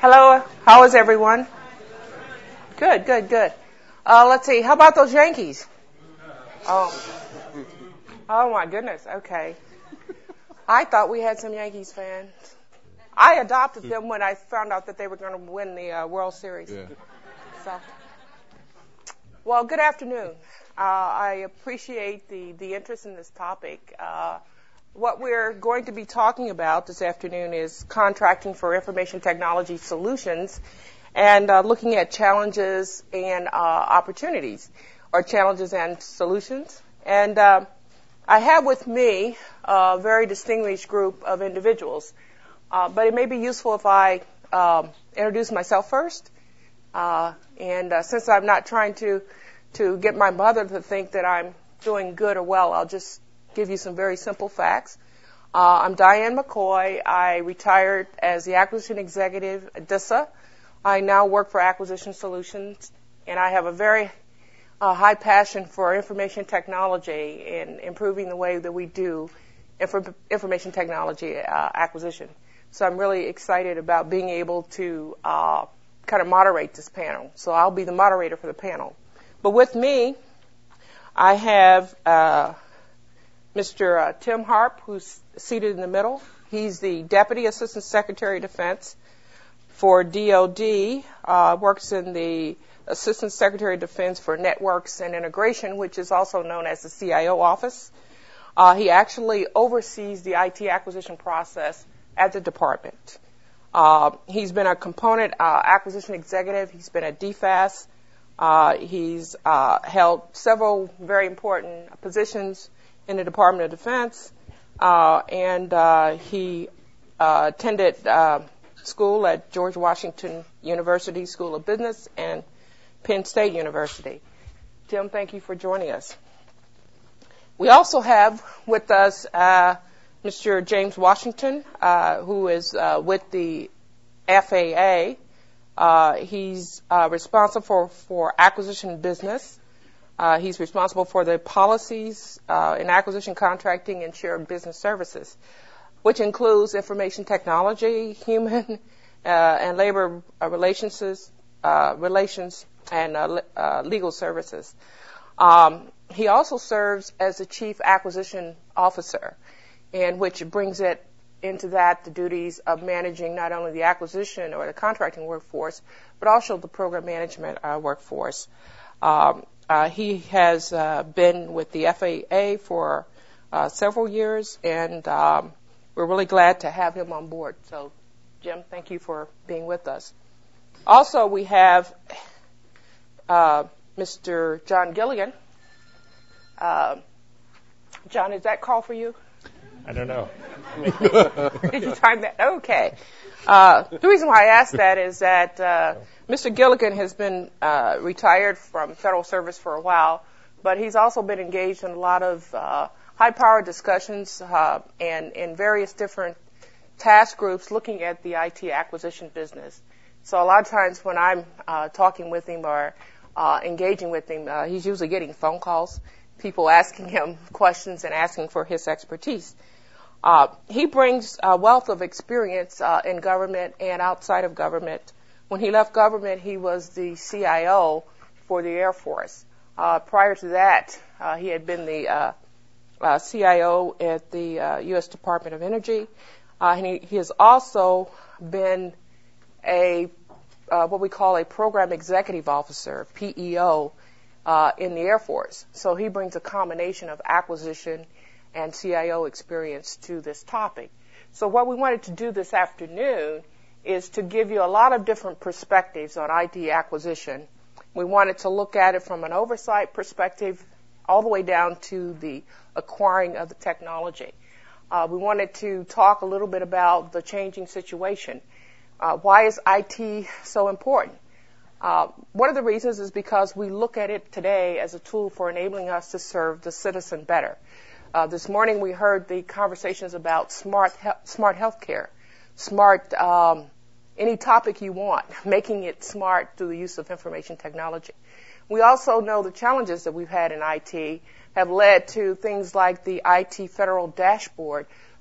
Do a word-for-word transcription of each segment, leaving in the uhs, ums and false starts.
Hello, how is everyone? Good, good, good. Uh, let's see, how about those Yankees? Oh, oh my goodness, okay. I thought we had some Yankees fans. I adopted them when I found out that they were going to win the uh, World Series. Yeah. So, well, good afternoon. Uh, I appreciate the, the interest in this topic. Uh, what we're going to be talking about this afternoon is contracting for information technology solutions and uh, looking at challenges and uh, opportunities, or challenges and solutions. And uh, I have with me a very distinguished group of individuals, uh, but it may be useful if I um, introduce myself first. Uh, and uh, since I'm not trying to to get my mother to think that I'm doing good or well, I'll just give you some very simple facts. Uh, I'm Diane McCoy. I retired as the acquisition executive at D I S A. I now work for Acquisition Solutions, and I have a very uh, high passion for information technology and improving the way that we do inf- information technology uh, acquisition. So I'm really excited about being able to uh, kind of moderate this panel. So I'll be the moderator for the panel. But with me, I have uh, Mister Uh, Tim Harp, who's seated in the middle. He's the Deputy Assistant Secretary of Defense for D O D, uh, works in the Assistant Secretary of Defense for Networks and Integration, which is also known as the C I O office. Uh, he actually oversees the I T acquisition process at the department. Uh, he's been a component uh, acquisition executive. He's been at D F A S. Uh, he's uh, held several very important positions in the Department of Defense, uh, and uh, he uh, attended uh, school at George Washington University School of Business and Penn State University. Tim, thank you for joining us. We also have with us uh, Mister James Washington, uh, who is uh, with the F A A. Uh, he's uh, responsible for, for acquisition business. Uh, he's responsible for the policies uh, in acquisition contracting and shared business services, which includes information technology, human uh, and labor uh, relations, uh, relations, and uh, uh, legal services. Um, he also serves as the chief acquisition officer, and which brings it into that the duties of managing not only the acquisition or the contracting workforce, but also the program management uh, workforce. Um, uh, he has uh, been with the F A A for uh, several years, and um, we're really glad to have him on board. So, Jim, thank you for being with us. Also, we have uh, Mister John Gilligan. Uh, John, is that call for you? I don't know. Did you time that? Okay. Uh, the reason why I asked that is that uh, Mister Gilligan has been uh, retired from federal service for a while, but he's also been engaged in a lot of uh, high-powered discussions uh, and in various different task groups looking at the I T acquisition business. So a lot of times when I'm uh, talking with him or uh, engaging with him, uh, he's usually getting phone calls, people asking him questions and asking for his expertise. Uh, he brings a wealth of experience uh, in government and outside of government. When he left government, he was the C I O for the Air Force. Uh, prior to that, uh, he had been the uh, uh, C I O at the uh, U S Department of Energy. Uh, and he, he has also been a uh, what we call a program executive officer, P E O, uh, in the Air Force. So he brings a combination of acquisition and C I O experience to this topic. So what we wanted to do this afternoon is to give you a lot of different perspectives on I T acquisition. We wanted to look at it from an oversight perspective all the way down to the acquiring of the technology. Uh, we wanted to talk a little bit about the changing situation. Uh, why is I T so important? Uh, one of the reasons is because we look at it today as a tool for enabling us to serve the citizen better. Uh, this morning we heard the conversations about smart he- smart healthcare, smart um, any topic you want, making it smart through the use of information technology. We also know the challenges that we've had in I T have led to things like the I T federal dashboard,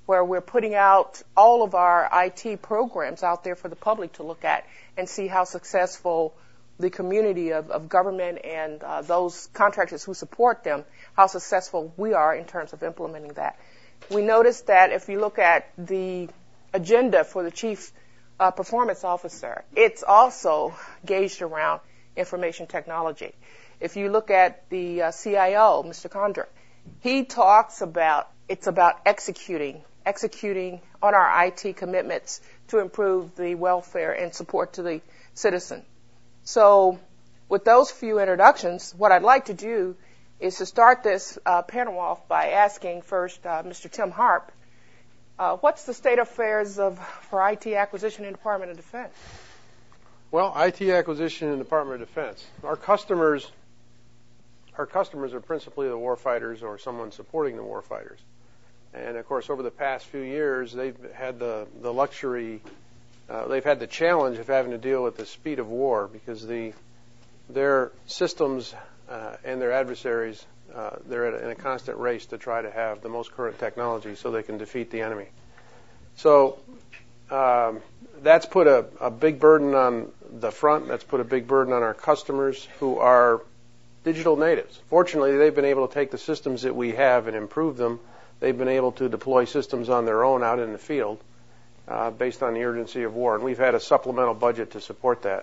where we're putting out all of our I T programs out there for the public to look at and see how successful the community of, of government and uh, those contractors who support them, how successful we are in terms of implementing that. We noticed that if you look at the agenda for the Chief uh, Performance Officer, it's also gauged around information technology. If you look at the uh, C I O, Mister Condra, he talks about it's about executing, executing on our I T commitments to improve the welfare and support to the citizen. So with those few introductions, what I'd like to do is to start this uh, panel off by asking first uh, Mister Tim Harp, uh, what's the state of affairs of, for I T acquisition in the Department of Defense? Well, I T acquisition in the Department of Defense. Our customers, our customers are principally the warfighters or someone supporting the warfighters. And, of course, over the past few years, they've had the, the luxury, uh, they've had the challenge of having to deal with the speed of war because the their systems uh, and their adversaries, uh, they're at a, in a constant race to try to have the most current technology so they can defeat the enemy. So um, that's put a, a big burden on the front. That's put a big burden on our customers who are digital natives. Fortunately, they've been able to take the systems that we have and improve them. They've been able to deploy systems on their own out in the field uh, based on the urgency of war, and we've had a supplemental budget to support that.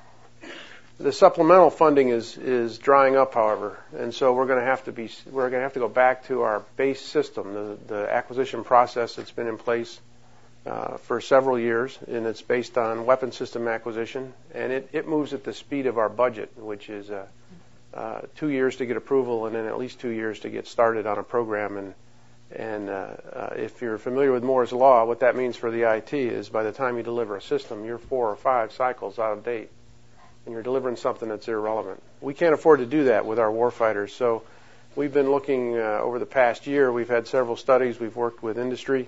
The supplemental funding is is drying up, however, and so we're going to have to be we're going to have to go back to our base system, the, the acquisition process that's been in place uh, for several years, and it's based on weapon system acquisition, and it, it moves at the speed of our budget, which is uh, uh, two years to get approval, and then at least two years to get started on a program. And And uh, uh, if you're familiar with Moore's Law, what that means for the I T is by the time you deliver a system, you're four or five cycles out of date, and you're delivering something that's irrelevant. We can't afford to do that with our warfighters, so we've been looking uh, over the past year. We've had several studies. We've worked with industry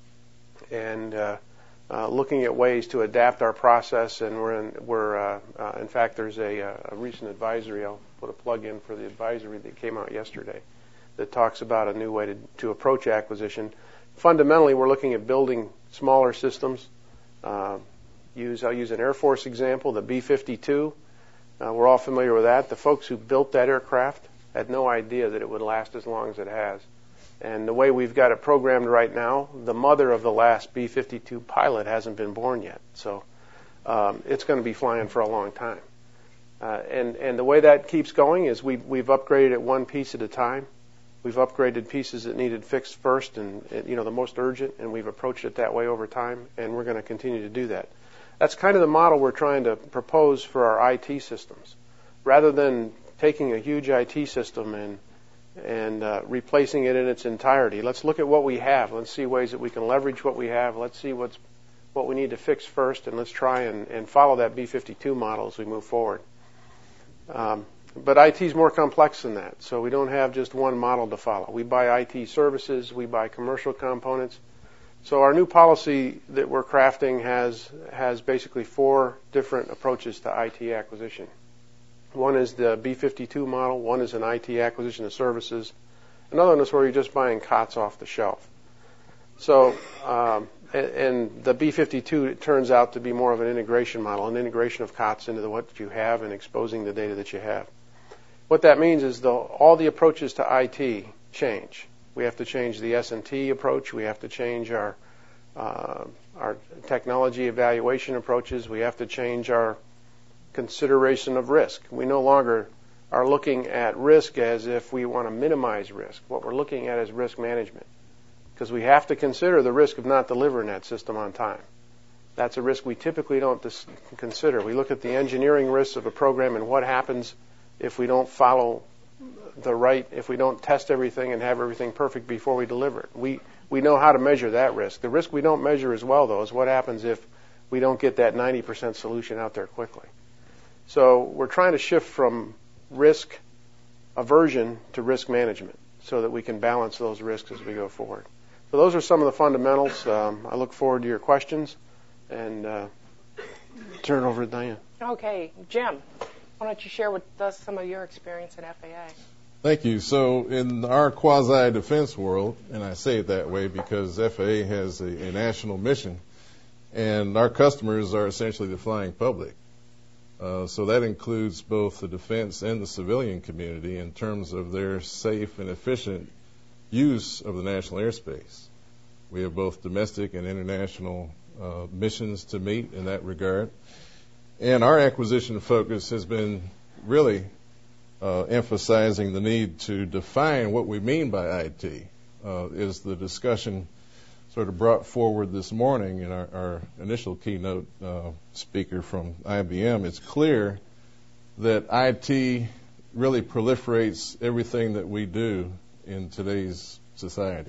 and uh, uh, looking at ways to adapt our process, and we're, in, we're uh, uh, in fact, there's a, a recent advisory. I'll put a plug in for the advisory that came out yesterday that talks about a new way to, to approach acquisition. Fundamentally, we're looking at building smaller systems. Uh, use I'll use an Air Force example, the B fifty-two. Uh, we're all familiar with that. The folks who built that aircraft had no idea that it would last as long as it has. And the way we've got it programmed right now, the mother of the last B fifty-two pilot hasn't been born yet. So um, it's going to be flying for a long time. Uh, and, and the way that keeps going is we, we've upgraded it one piece at a time. We've upgraded pieces that needed fixed first and, you know, the most urgent, and we've approached it that way over time, and we're going to continue to do that. That's kind of the model we're trying to propose for our I T systems. Rather than taking a huge I T system and and uh, replacing it in its entirety, let's look at what we have. Let's see ways that we can leverage what we have. Let's see what's what we need to fix first, and let's try and, and follow that B fifty-two model as we move forward. Um, But I T is more complex than that, so we don't have just one model to follow. We buy I T services, we buy commercial components. So our new policy that we're crafting has has basically four different approaches to I T acquisition. One is the B fifty-two model, one is an I T acquisition of services, another one is where you're just buying COTS off the shelf. So, um, and, and the B fifty-two it turns out to be more of an integration model, an integration of COTS into the, what you have and exposing the data that you have. What that means is the, all the approaches to I T change. We have to change the S and T approach. We have to change our uh, our technology evaluation approaches. We have to change our consideration of risk. We no longer are looking at risk as if we want to minimize risk. What we're looking at is risk management, because we have to consider the risk of not delivering that system on time. That's a risk we typically don't dis- consider. We look at the engineering risks of a program and what happens if we don't follow the right, if we don't test everything and have everything perfect before we deliver it. We we know how to measure that risk. The risk we don't measure as well, though, is what happens if we don't get that ninety percent solution out there quickly. So we're trying to shift from risk aversion to risk management so that we can balance those risks as we go forward. So those are some of the fundamentals. Um, I look forward to your questions, and uh, turn it over to Diane. Okay, Jim. Why don't you share with us some of your experience at F A A? Thank you. So in our quasi-defense world, and I say it that way because F A A has a, a national mission, and our customers are essentially the flying public. Uh, so that includes both the defense and the civilian community in terms of their safe and efficient use of the national airspace. We have both domestic and international uh, missions to meet in that regard. And our acquisition focus has been really uh, emphasizing the need to define what we mean by I T. Uh, is the discussion sort of brought forward this morning in our, our initial keynote uh, speaker from I B M. It's clear that I T really proliferates everything that we do in today's society.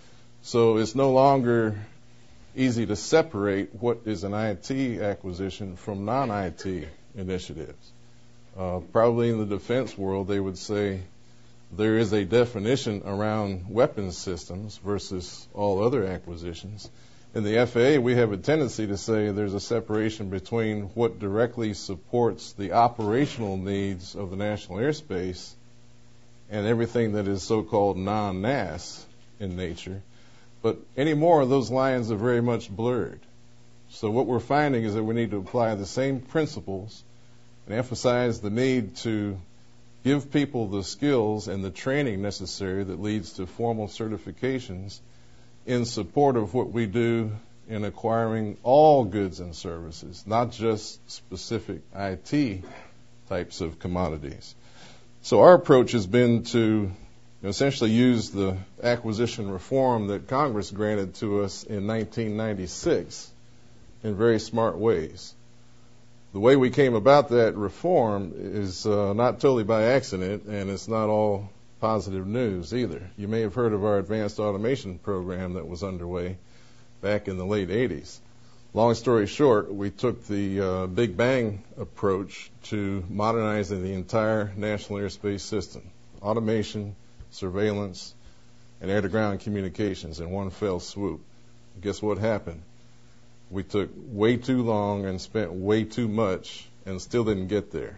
So it's no longer easy to separate what is an I T acquisition from non-I T initiatives. Uh, probably in the defense world, they would say there is a definition around weapons systems versus all other acquisitions. In the F A A, we have a tendency to say there's a separation between what directly supports the operational needs of the national airspace and everything that is so-called non-N A S in nature. But anymore, those lines are very much blurred. So what we're finding is that we need to apply the same principles and emphasize the need to give people the skills and the training necessary that leads to formal certifications in support of what we do in acquiring all goods and services, not just specific I T types of commodities. So our approach has been to essentially use the acquisition reform that Congress granted to us in nineteen ninety-six in very smart ways. The way we came about that reform is uh, not totally by accident, and it's not all positive news either. You may have heard of our advanced automation program that was underway back in the late eighties. Long story short, we took the uh, Big Bang approach to modernizing the entire national airspace system, automation, surveillance, and air-to-ground communications in one fell swoop. Guess what happened? We took way too long and spent way too much and still didn't get there.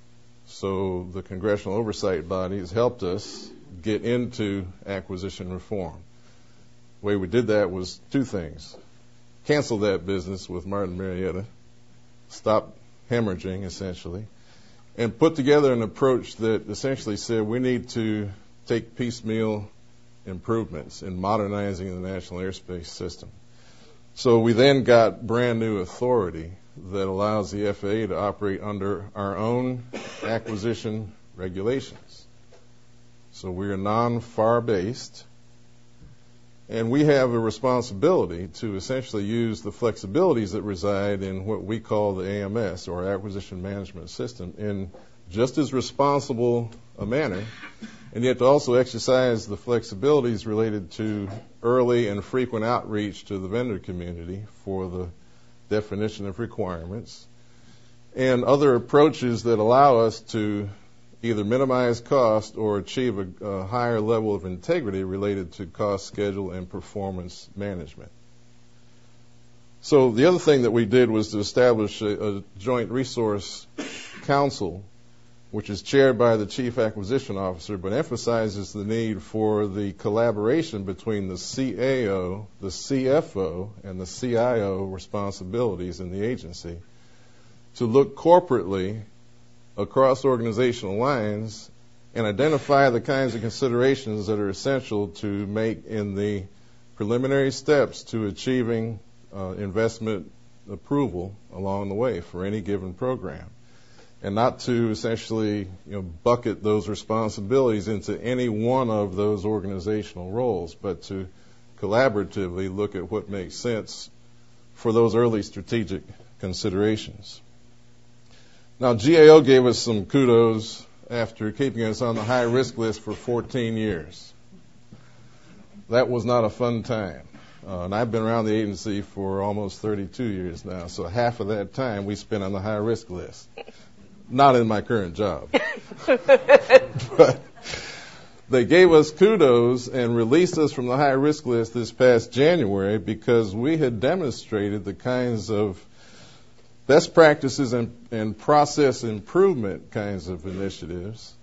So the congressional oversight bodies helped us get into acquisition reform. The way we did that was two things. Cancel that business with Martin Marietta, stop hemorrhaging essentially, and put together an approach that essentially said we need to take piecemeal improvements in modernizing the national airspace system. So we then got brand new authority that allows the F A A to operate under our own acquisition regulations. So we are non-FAR based, and we have a responsibility to essentially use the flexibilities that reside in what we call the A M S, or Acquisition Management System, in just as responsible a manner, and yet to also exercise the flexibilities related to early and frequent outreach to the vendor community for the definition of requirements, and other approaches that allow us to either minimize cost or achieve a, a higher level of integrity related to cost, schedule, and performance management. So the other thing that we did was to establish a, a joint resource council, which is chaired by the Chief Acquisition Officer, but emphasizes the need for the collaboration between the C A O, the C F O, and the C I O responsibilities in the agency to look corporately across organizational lines and identify the kinds of considerations that are essential to make in the preliminary steps to achieving uh, investment approval along the way for any given program. And not to essentially, you know, bucket those responsibilities into any one of those organizational roles, but to collaboratively look at what makes sense for those early strategic considerations. Now, G A O gave us some kudos after keeping us on the high risk list for fourteen years. That was not a fun time. Uh, and I've been around the agency for almost thirty-two years now, so half of that time we spent on the high risk list. Not in my current job. But they gave us kudos and released us from the high risk list this past January because we had demonstrated the kinds of best practices and, and process improvement kinds of initiatives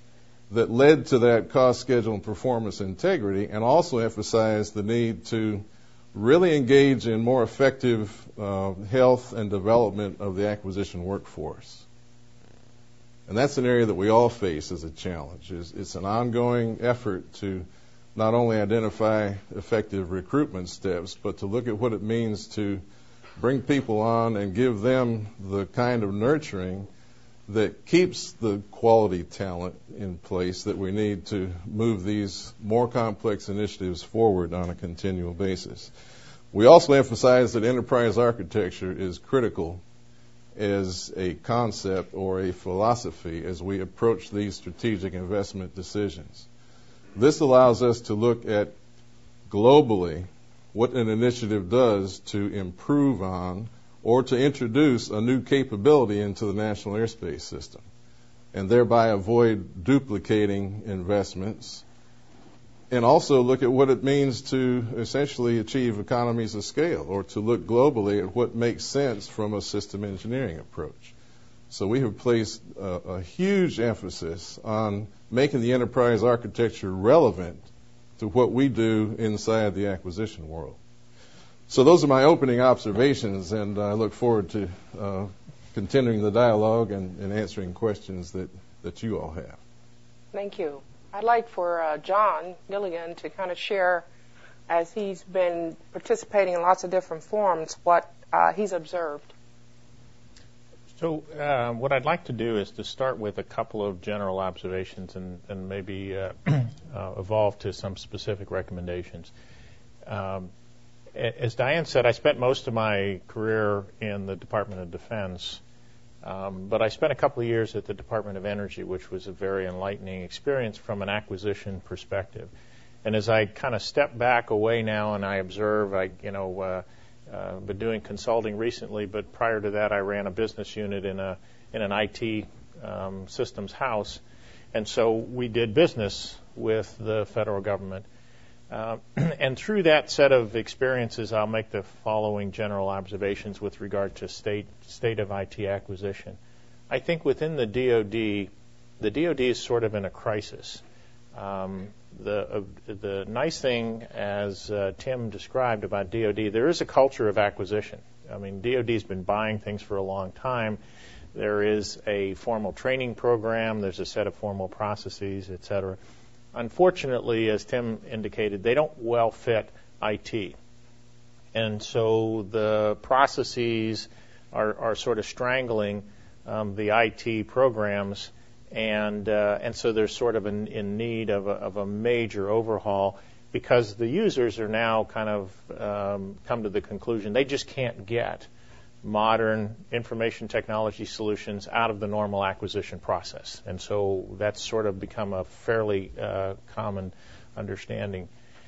that led to that cost, schedule, and performance integrity, and also emphasized the need to really engage in more effective uh, health and development of the acquisition workforce. And that's an area that we all face as a challenge. It's, it's an ongoing effort to not only identify effective recruitment steps, but to look at what it means to bring people on and give them the kind of nurturing that keeps the quality talent in place that we need to move these more complex initiatives forward on a continual basis. We also emphasize that enterprise architecture is critical as a concept or a philosophy as we approach these strategic investment decisions. This allows us to look at globally what an initiative does to improve on or to introduce a new capability into the national airspace system, and thereby avoid duplicating investments, and also look at what it means to essentially achieve economies of scale, or to look globally at what makes sense from a system engineering approach. So we have placed a, a huge emphasis on making the enterprise architecture relevant to what we do inside the acquisition world. So those are my opening observations, and I look forward to uh, continuing the dialogue and, and answering questions that, that you all have. Thank you. I'd like for uh, John Gilligan to kind of share, as he's been participating in lots of different forums, what uh, he's observed. So uh, what I'd like to do is to start with a couple of general observations and, and maybe uh, uh, evolve to some specific recommendations. Um, as Diane said, I spent most of my career in the Department of Defense, um, but I spent a couple of years at the Department of Energy, which was a very enlightening experience from an acquisition perspective. And as I kind of step back away now and I observe, I, you know, uh, Uh, been doing consulting recently, but prior to that, I ran a business unit in a in an I T um, systems house, and so we did business with the federal government. Uh, and through that set of experiences, I'll make the following general observations with regard to state state of I T acquisition. I think within the D O D, the D O D is sort of in a crisis. Um, the uh, the nice thing, as uh, Tim described about D O D, there is a culture of acquisition. I mean, D O D's been buying things for a long time. There is a formal training program. There's a set of formal processes, et cetera. Unfortunately, as Tim indicated, they don't well fit I T. And so the processes are, are sort of strangling um, the I T programs. And uh, and so they're sort of in, in need of a, of a major overhaul because the users are now kind of um, come to the conclusion they just can't get modern information technology solutions out of the normal acquisition process. And so that's sort of become a fairly uh, common understanding.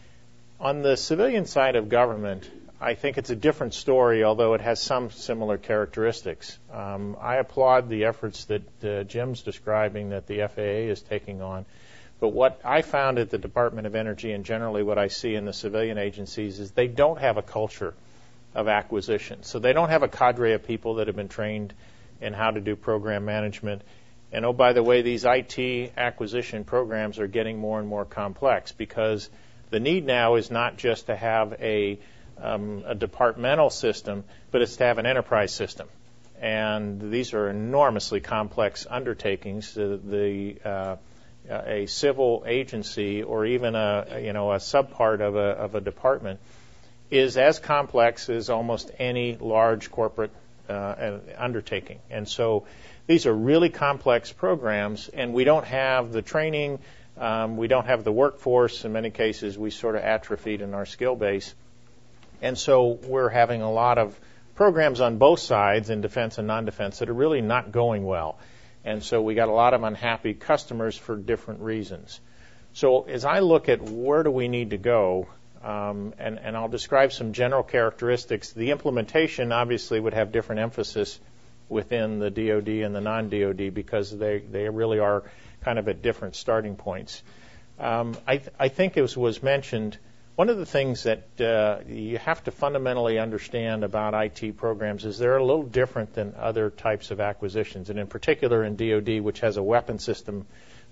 On the civilian side of government, I think it's a different story, although it has some similar characteristics. Um, I applaud the efforts that uh, Jim's describing that the F A A is taking on. But what I found at the Department of Energy, and generally what I see in the civilian agencies, is they don't have a culture of acquisition. So they don't have a cadre of people that have been trained in how to do program management. And oh, by the way, these I T acquisition programs are getting more and more complex because the need now is not just to have a Um, a departmental system, but it's to have an enterprise system. And these are enormously complex undertakings. The, the uh, a civil agency or even a you know a subpart of a of a department is as complex as almost any large corporate uh, undertaking. And so these are really complex programs, and we don't have the training, um, we don't have the workforce. In many cases, we sort of atrophied in our skill base. And so we're having a lot of programs on both sides, in defense and non-defense, that are really not going well. And so we got a lot of unhappy customers for different reasons. So as I look at where do we need to go, um, and, and I'll describe some general characteristics. The implementation obviously would have different emphasis within the D O D and the non-D O D because they, they really are kind of at different starting points. Um, I, th- I think as was mentioned, one of the things that uh, you have to fundamentally understand about I T programs is they're a little different than other types of acquisitions, and in particular in D O D, which has a weapon system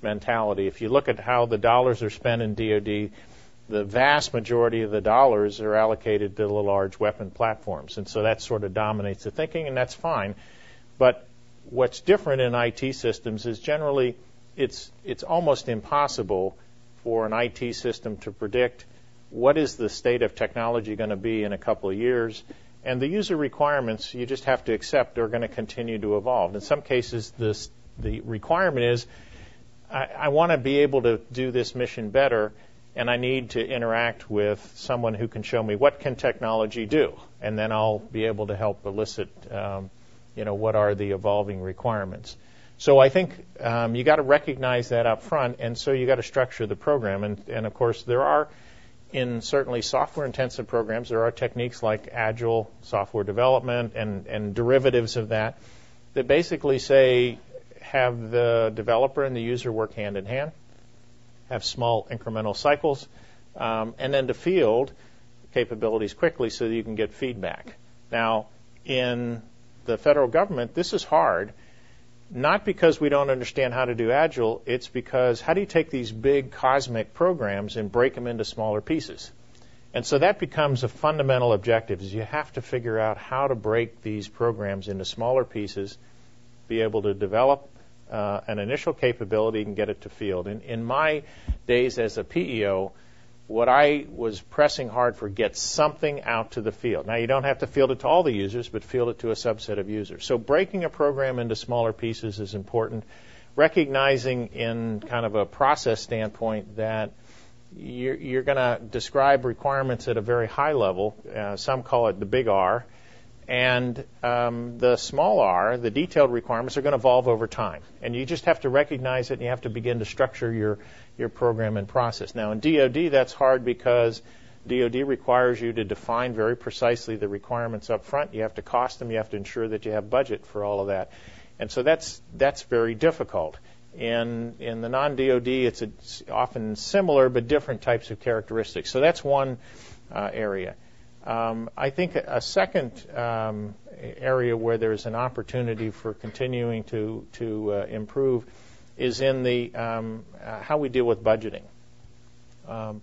mentality. If you look at how the dollars are spent in D O D, the vast majority of the dollars are allocated to the large weapon platforms. And so that sort of dominates the thinking, and that's fine. But what's different in I T systems is generally it's it's almost impossible for an I T system to predict what is the state of technology going to be in a couple of years. And the user requirements, you just have to accept, are going to continue to evolve. In some cases, this, the requirement is, I, I want to be able to do this mission better, and I need to interact with someone who can show me what can technology do, and then I'll be able to help elicit, um, you know, what are the evolving requirements. So I think um, you got to recognize that up front, and so you got to structure the program. And, and of course, there are, in certainly software-intensive programs, there are techniques like agile software development and, and derivatives of that that basically say have the developer and the user work hand in hand, have small incremental cycles, um, and then to field capabilities quickly so that you can get feedback. Now, in the federal government, this is hard, not because we don't understand how to do agile, it's because how do you take these big cosmic programs and break them into smaller pieces? And so that becomes a fundamental objective, is you have to figure out how to break these programs into smaller pieces, be able to develop uh, an initial capability and get it to field. In, in my days as a P E O, what I was pressing hard for, get something out to the field. Now, you don't have to field it to all the users, but field it to a subset of users. So breaking a program into smaller pieces is important. Recognizing in kind of a process standpoint that you're, you're going to describe requirements at a very high level. Uh, some call it the big R. And um, the small r, the detailed requirements, are going to evolve over time. And you just have to recognize it, and you have to begin to structure your, your program and process. Now, in D O D, that's hard because D O D requires you to define very precisely the requirements up front. You have to cost them. You have to ensure that you have budget for all of that. And so that's that's very difficult. In, in the non-D O D, it's, a, it's often similar but different types of characteristics. So that's one uh, area. Um, I think a second um, area where there's an opportunity for continuing to to uh, improve is in the um, uh, how we deal with budgeting. Um,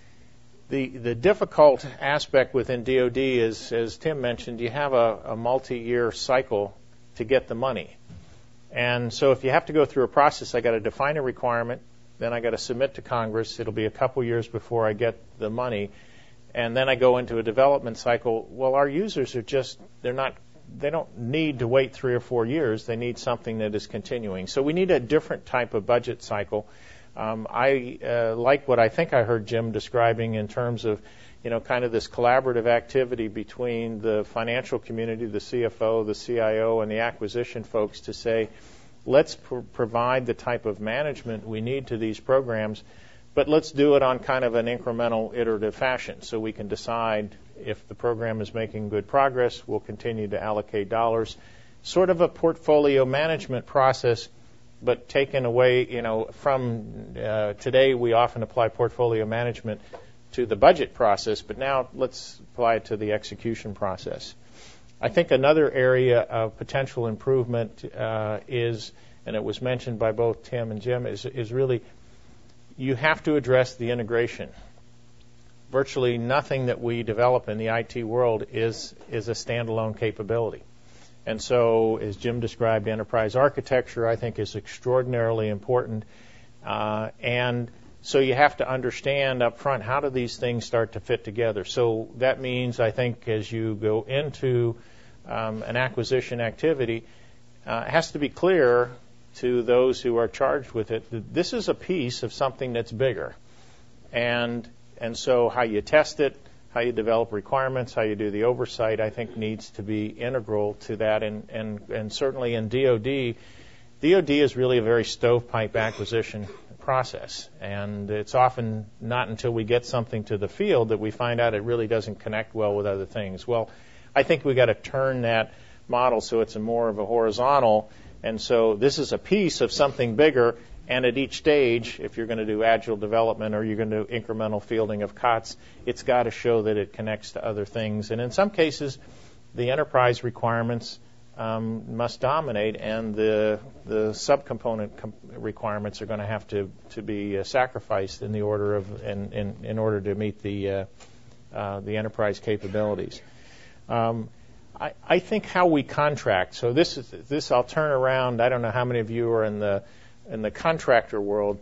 the the difficult aspect within D O D is, as Tim mentioned, you have a, a multi-year cycle to get the money, and so if you have to go through a process, I got to define a requirement, then I got to submit to Congress. It'll be a couple years before I get the money. And then I go into a development cycle. Well, our users are just, they're not, they don't need to wait three or four years. They need something that is continuing. So we need a different type of budget cycle. Um, I uh, like what I think I heard Jim describing in terms of, you know, kind of this collaborative activity between the financial community, the C F O, the C I O, and the acquisition folks to say, let's pr- provide the type of management we need to these programs, but let's do it on kind of an incremental, iterative fashion so we can decide if the program is making good progress, we'll continue to allocate dollars. Sort of a portfolio management process, but taken away, you know, from uh, today we often apply portfolio management to the budget process, but now let's apply it to the execution process. I think another area of potential improvement uh, is, and it was mentioned by both Tim and Jim, is, is really you have to address the integration. Virtually nothing that we develop in the I T world is is a standalone capability. And so, as Jim described, enterprise architecture, I think, is extraordinarily important. Uh, and so you have to understand up front, how do these things start to fit together? So that means, I think, as you go into um, an acquisition activity, uh, it has to be clear to those who are charged with it that this is a piece of something that's bigger. And and so how you test it, how you develop requirements, how you do the oversight, I think needs to be integral to that. And, and, and certainly in D O D, D O D is really a very stovepipe acquisition process. And it's often not until we get something to the field that we find out it really doesn't connect well with other things. Well, I think we've got to turn that model so it's a more of a horizontal. And so this is a piece of something bigger. And at each stage, if you're going to do agile development or you're going to do incremental fielding of C O T S, it's got to show that it connects to other things. And in some cases, the enterprise requirements um, must dominate, and the the subcomponent com- requirements are going to have to to be uh, sacrificed in the order of in in, in order to meet the uh, uh, the enterprise capabilities. Um, I, I think how we contract. So this is this. I'll turn around. I don't know how many of you are in the in the contractor world,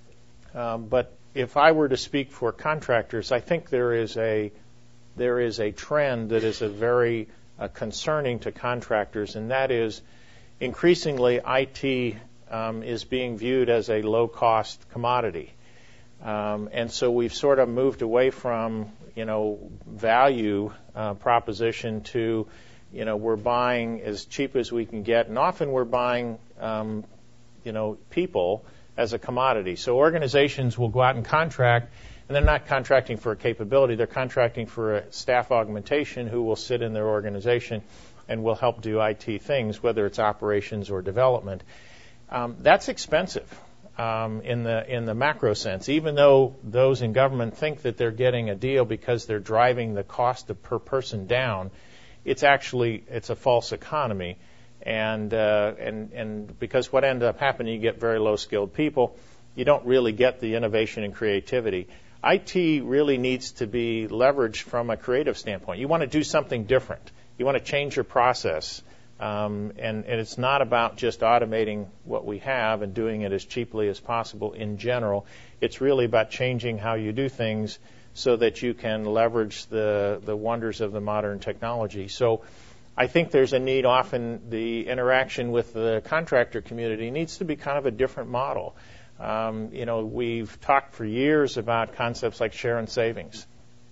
um, but if I were to speak for contractors, I think there is a there is a trend that is a very uh, concerning to contractors, and that is increasingly I T um, is being viewed as a low-cost commodity, um, and so we've sort of moved away from you know value uh, proposition to you know we're buying as cheap as we can get, and often we're buying um, you know people as a commodity. So organizations will go out and contract, and they're not contracting for a capability. They're contracting for a staff augmentation who will sit in their organization and will help do I T things, whether it's operations or development. Um, that's expensive um, in the in the macro sense, even though those in government think that they're getting a deal because they're driving the cost of per person down. It's actually it's a false economy. And, uh, and and because what ends up happening, you get very low-skilled people. You don't really get the innovation and creativity. I T really needs to be leveraged from a creative standpoint. You want to do something different. You want to change your process. Um, and, and it's not about just automating what we have and doing it as cheaply as possible in general. It's really about changing how you do things so that you can leverage the, the wonders of the modern technology. So I think there's a need. Often the interaction with the contractor community needs to be kind of a different model. Um, you know, we've talked for years about concepts like share and savings.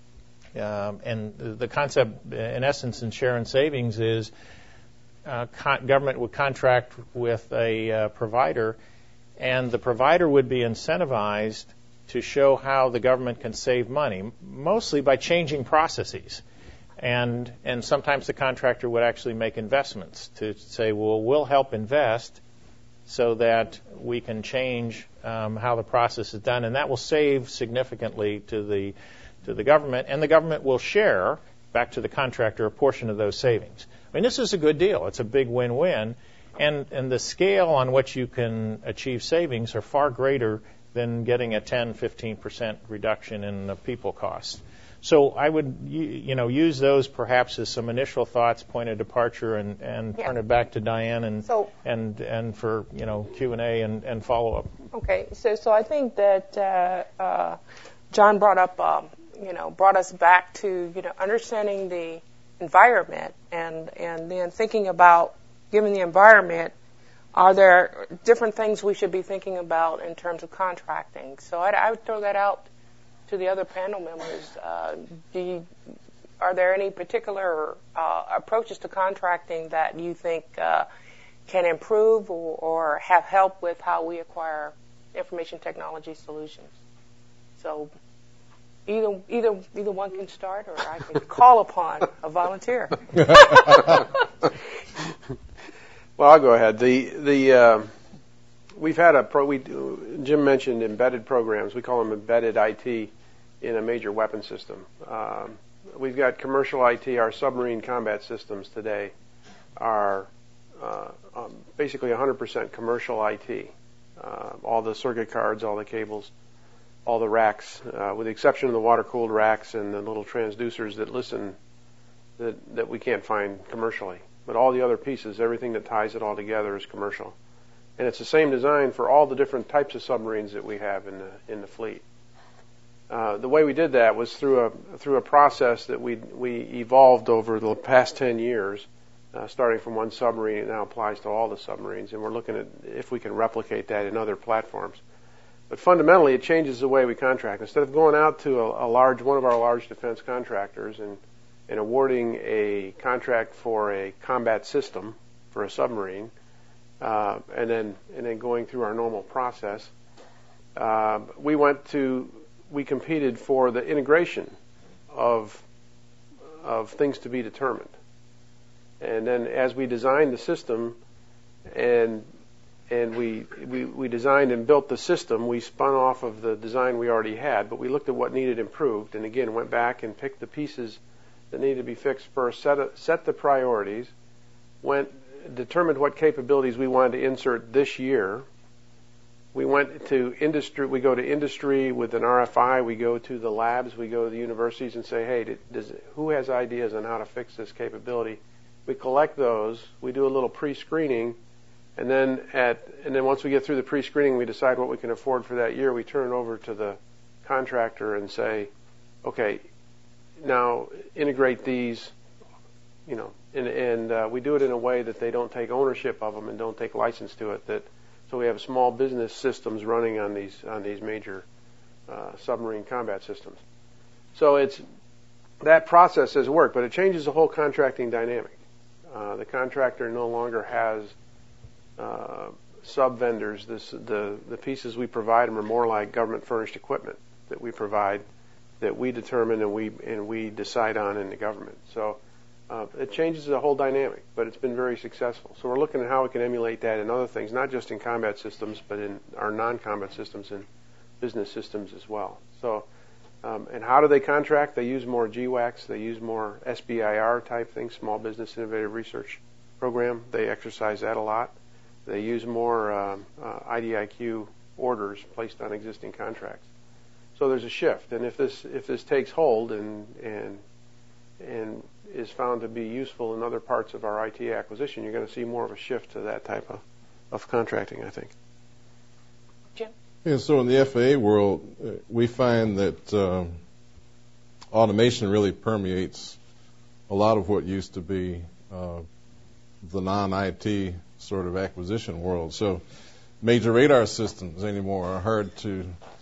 Um, and the concept, in essence, in share and savings is uh, con- government would contract with a uh, provider, and the provider would be incentivized to show how the government can save money, mostly by changing processes. And and sometimes the contractor would actually make investments to say, well, we'll help invest so that we can change um, how the process is done, and that will save significantly to the to the government, and the government will share back to the contractor a portion of those savings. I mean, this is a good deal. It's a big win-win, and and the scale on which you can achieve savings are far greater than getting a ten, fifteen percent reduction in the people costs. So I would, you know, use those perhaps as some initial thoughts, point of departure, and, and yeah. turn it back to Diane and so, and and for you know Q and A and, and follow up. Okay, so so I think that uh, uh, John brought up, um, you know, brought us back to you know understanding the environment and and then thinking about, given the environment, are there different things we should be thinking about in terms of contracting? So I, I would throw that out to the other panel members. Uh, do you, are there any particular uh, approaches to contracting that you think uh, can improve or, or have help with how we acquire information technology solutions? So either either either one can start, or I can call upon a volunteer. Well, I'll go ahead. The the uh, we've had a pro. We Jim mentioned embedded programs. We call them embedded I T in a major weapon system. Um, we've got commercial I T. Our submarine combat systems today are uh, um, basically one hundred percent commercial I T. Uh, all the circuit cards, all the cables, all the racks, uh, with the exception of the water-cooled racks and the little transducers that listen that that we can't find commercially. But all the other pieces, everything that ties it all together is commercial. And it's the same design for all the different types of submarines that we have in the in the fleet. Uh, the way we did that was through a through a process that we we evolved over the past ten years, uh, starting from one submarine. It now applies to all the submarines, and we're looking at if we can replicate that in other platforms. But fundamentally, it changes the way we contract. Instead of going out to a, a large one of our large defense contractors and and awarding a contract for a combat system for a submarine, uh, and then and then going through our normal process, uh, we went to we competed for the integration of of things to be determined. And then as we designed the system and and we, we, we designed and built the system, we spun off of the design we already had, but we looked at what needed improved, and again went back and picked the pieces that needed to be fixed first, set, a, set the priorities, went determined what capabilities we wanted to insert this year. We went to industry. We go to industry with an R F I. We go to the labs. We go to the universities and say, "Hey, does, who has ideas on how to fix this capability?" We collect those. We do a little pre-screening, and then at and then once we get through the pre-screening, we decide what we can afford for that year. We turn it over to the contractor and say, "Okay, now integrate these." You know, and, and uh, we do it in a way that they don't take ownership of them and don't take license to it. That so we have small business systems running on these on these major uh, submarine combat systems. So it's that process has worked, but it changes the whole contracting dynamic. Uh, the contractor no longer has uh, sub vendors. This, the the pieces we provide them are more like government furnished equipment that we provide, that we determine and we and we decide on in the government. So. Uh, it changes the whole dynamic, but it's been very successful. So we're looking at how we can emulate that in other things, not just in combat systems, but in our non-combat systems and business systems as well. So, um, and how do they contract? They use more G WACs. They use more S B I R type things, Small Business Innovative Research Program. They exercise that a lot. They use more um, uh, I D I Q orders placed on existing contracts. So there's a shift, and if this if this takes hold and and and is found to be useful in other parts of our I T acquisition, you're going to see more of a shift to that type of, of contracting, I think. Jim? Yeah, so in the F A A world, uh, we find that um, automation really permeates a lot of what used to be uh, the non-I T sort of acquisition world. So major radar systems anymore are hard to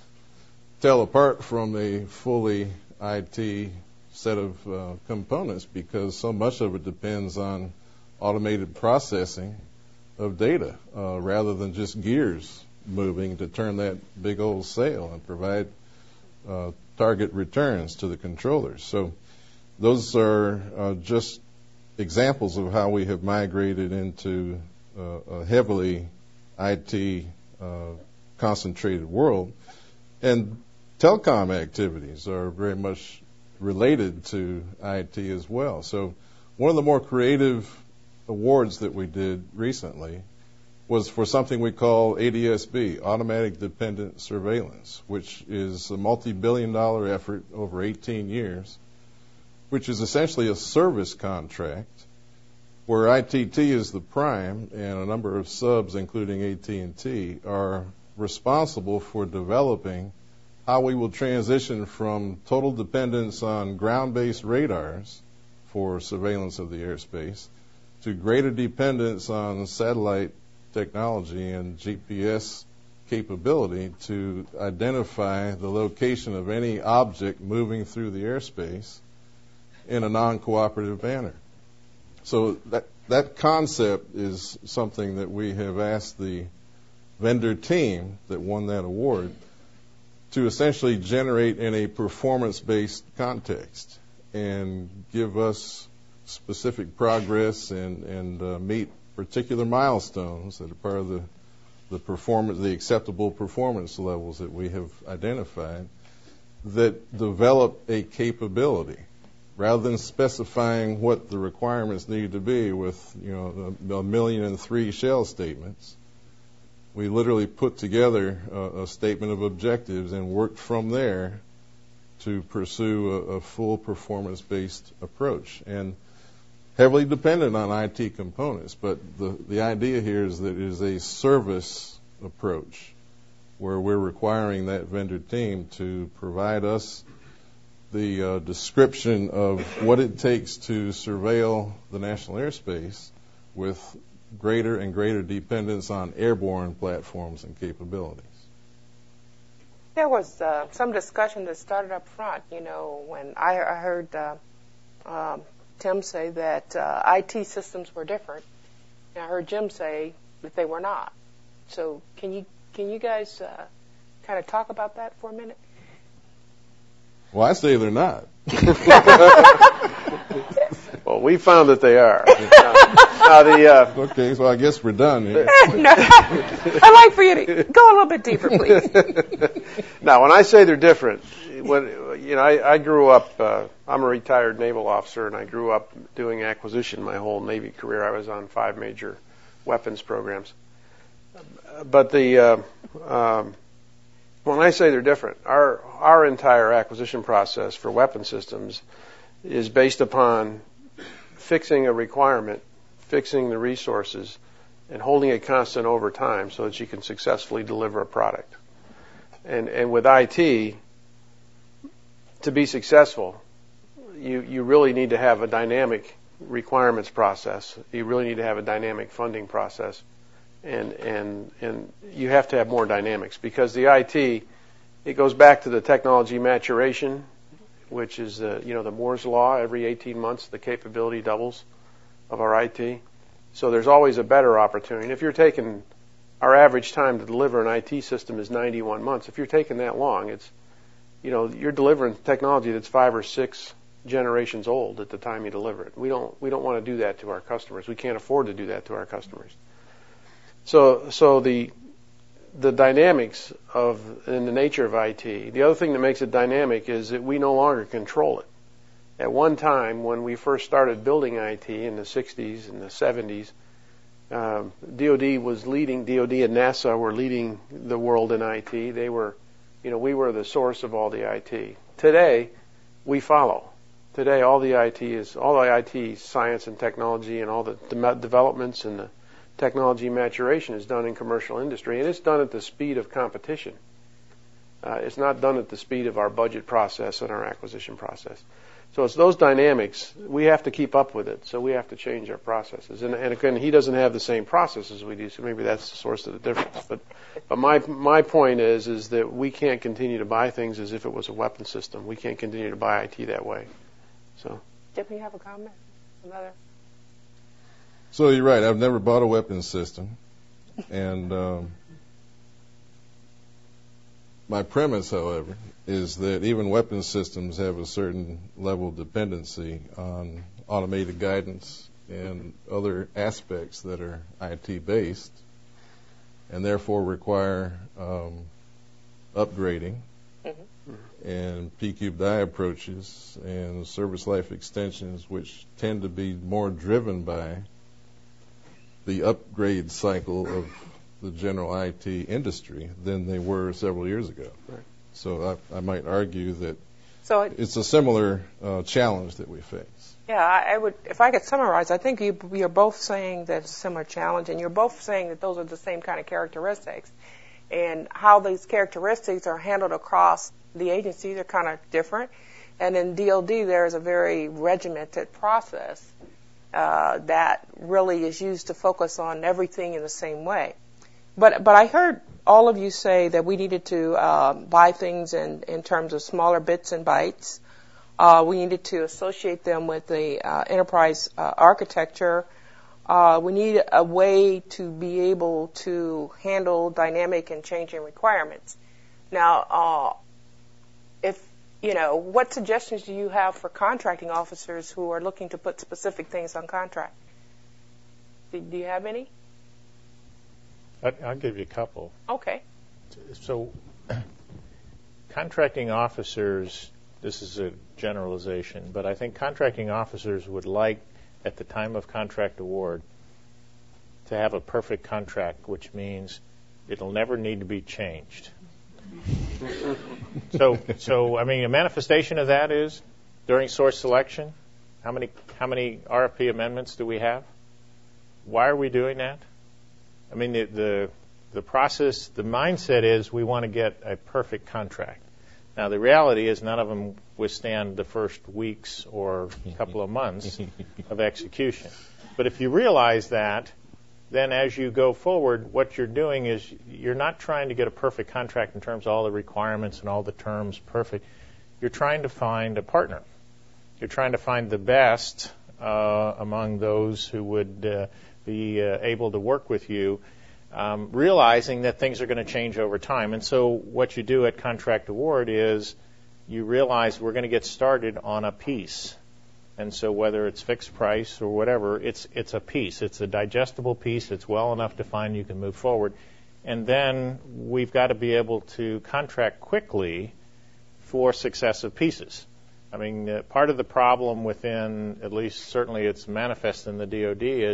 tell apart from a fully I T set of uh, components, because so much of it depends on automated processing of data uh, rather than just gears moving to turn that big old sail and provide uh, target returns to the controllers. So those are uh, just examples of how we have migrated into uh, a heavily I T uh, concentrated world. And telecom activities are very much related to I T as well. So one of the more creative awards that we did recently was for something we call A D S B, Automatic Dependent Surveillance, which is a multi-billion dollar effort over eighteen years, which is essentially a service contract where I T T is the prime and a number of subs, including A T and T, are responsible for developing how we will transition from total dependence on ground-based radars for surveillance of the airspace to greater dependence on satellite technology and G P S capability to identify the location of any object moving through the airspace in a non-cooperative manner. So that that concept is something that we have asked the vendor team that won that award to essentially generate in a performance-based context and give us specific progress and, and uh, meet particular milestones that are part of the, the performance, the acceptable performance levels that we have identified that develop a capability rather than specifying what the requirements need to be with, you know, a, a million and three shell statements. We literally put together a, a statement of objectives and worked from there to pursue a, a full performance-based approach, and heavily dependent on I T components. But the, the idea here is that it is a service approach where we're requiring that vendor team to provide us the uh, description of what it takes to surveil the national airspace with greater and greater dependence on airborne platforms and capabilities. There was uh, some discussion that started up front, you know, when I, I heard uh, um, Tim say that uh, I T systems were different, and I heard Jim say that they were not. So can you can you guys uh, kind of talk about that for a minute? Well, I say they're not. Well, we found that they are. Now the uh, okay, so I guess we're done here. No, I'd like for you to go a little bit deeper, please. Now, when I say they're different, when you know, I, I grew up. Uh, I'm a retired naval officer, and I grew up doing acquisition my whole Navy career. I was on five major weapons programs. But the uh, um, when I say they're different, our our entire acquisition process for weapon systems is based upon fixing a requirement, fixing the resources, and holding it constant over time so that you can successfully deliver a product. And and with I T, to be successful, you you really need to have a dynamic requirements process. You really need to have a dynamic funding process. And, and and you have to have more dynamics because the I T, it goes back to the technology maturation, which is the, you know, the Moore's law. Every eighteen months, the capability doubles of our I T. So there's always a better opportunity. And if you're taking, our average time to deliver an I T system is ninety-one months. If you're taking that long, it's, you know, you're delivering technology that's five or six generations old at the time you deliver it. We don't we don't want to do that to our customers. We can't afford to do that to our customers. So, so the the dynamics of and the nature of I T. The other thing that makes it dynamic is that we no longer control it. At one time, when we first started building I T in the sixties and the seventies, um, D O D was leading. D O D and NASA were leading the world in I T. They were, you know, we were the source of all the I T. Today, we follow. Today, all the I T is all the I T science and technology and all the de- developments and the technology maturation is done in commercial industry, and it's done at the speed of competition. Uh, it's not done at the speed of our budget process and our acquisition process. So it's those dynamics. We have to keep up with it, so we have to change our processes. And, and again, he doesn't have the same processes we do, so maybe that's the source of the difference. But, but my my point is is that we can't continue to buy things as if it was a weapon system. We can't continue to buy I T that way. So, Jeff, you have a comment? Another? So you're right. I've never bought a weapons system, and um, my premise, however, is that even weapons systems have a certain level of dependency on automated guidance and other aspects that are I T based, and therefore require um, upgrading mm-hmm. and P-cube die approaches and service life extensions, which tend to be more driven by the upgrade cycle of the general I T industry than they were several years ago. Right. So I, I might argue that so it, it's a similar uh, challenge that we face. Yeah, I, I would, if I could summarize, I think you, you're both saying that it's a similar challenge, and you're both saying that those are the same kind of characteristics. And how these characteristics are handled across the agencies are kind of different. And in D O D, there is a very regimented process Uh, that really is used to focus on everything in the same way. But but I heard all of you say that we needed to uh, buy things in, in terms of smaller bits and bytes. Uh, we needed to associate them with the uh, enterprise uh, architecture. Uh, we need a way to be able to handle dynamic and changing requirements. Now, uh, if You know, what suggestions do you have for contracting officers who are looking to put specific things on contract? Do, do you have any? I'll give you a couple. Okay. So, contracting officers, this is a generalization, but I think contracting officers would like, at the time of contract award, to have a perfect contract, which means it'll never need to be changed. so, so I mean, a manifestation of that is during source selection, how many how many R F P amendments do we have? Why are we doing that? I mean, the the, the process, the mindset is we want to get a perfect contract. Now, the reality is none of them withstand the first weeks or couple of months of execution. But if you realize that, then as you go forward, what you're doing is you're not trying to get a perfect contract in terms of all the requirements and all the terms perfect. You're trying to find a partner. You're trying to find the best uh, among those who would uh, be uh, able to work with you, um, realizing that things are going to change over time. And so what you do at contract award is you realize we're going to get started on a piece. And so whether it's fixed price or whatever, it's it's a piece. It's a digestible piece. It's well enough defined you can move forward. And then we've got to be able to contract quickly for successive pieces. I mean, uh, part of the problem within, at least certainly it's manifest in the D O D, is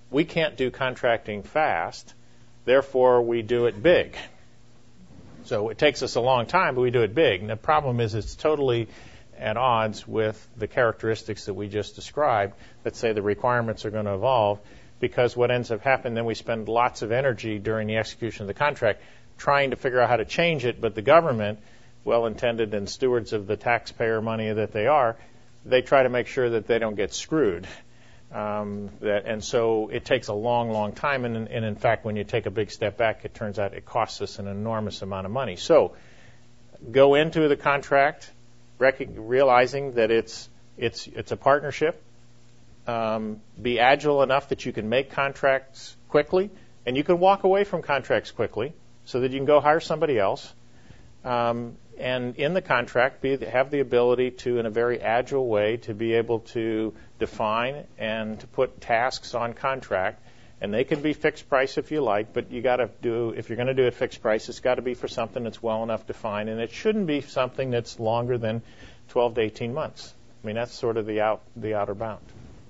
we can't do contracting fast, therefore we do it big. So it takes us a long time, but we do it big. And the problem is it's totally at odds with the characteristics that we just described that say the requirements are going to evolve, because what ends up happening, then we spend lots of energy during the execution of the contract trying to figure out how to change it, but the government, well-intended and stewards of the taxpayer money that they are, they try to make sure that they don't get screwed. Um, that, and so it takes a long, long time, and, and in fact, when you take a big step back, it turns out it costs us an enormous amount of money. So go into the contract rec- realizing that it's it's it's a partnership. Um, be agile enough that you can make contracts quickly, and you can walk away from contracts quickly so that you can go hire somebody else. Um, and in the contract, be, have the ability to, in a very agile way, to be able to define and to put tasks on contract. And they can be fixed price if you like, but you got to do, if you're going to do it fixed price, it's got to be for something that's well enough defined, and it shouldn't be something that's longer than twelve to eighteen months. I mean, that's sort of the out, the outer bound.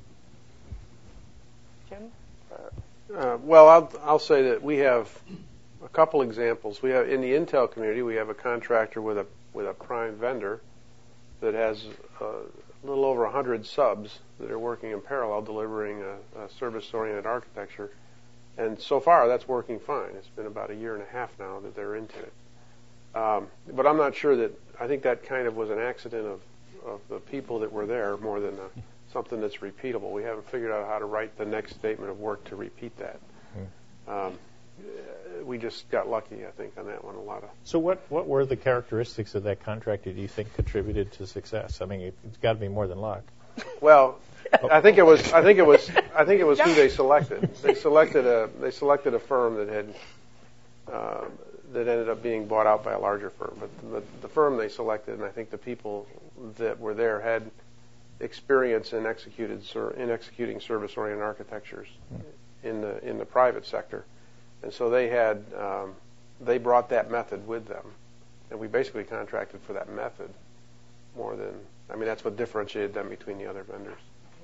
Jim? Uh, well, I'll, I'll say that we have a couple examples. We have in the Intel community, we have a contractor with a with a prime vendor that has uh, a little over one hundred subs that are working in parallel, delivering a, a service-oriented architecture. And so far, that's working fine. It's been about a year and a half now that they're into it. Um, but I'm not sure that, I think that kind of was an accident of, of the people that were there more than a, something that's repeatable. We haven't figured out how to write the next statement of work to repeat that. Um, we just got lucky, I think, on that one a lot of. So what, what were the characteristics of that contract that you think contributed to success? I mean, it, it's got to be more than luck. Well, I think it was. I think it was. I think it was who they selected. They selected a. They selected a firm that had. Uh, that ended up being bought out by a larger firm. But the, the firm they selected, and I think the people that were there had experience in executed in executing service-oriented architectures in the in the private sector, and so they had. Um, they brought that method with them, and we basically contracted for that method more than. I mean, that's what differentiated them between the other vendors.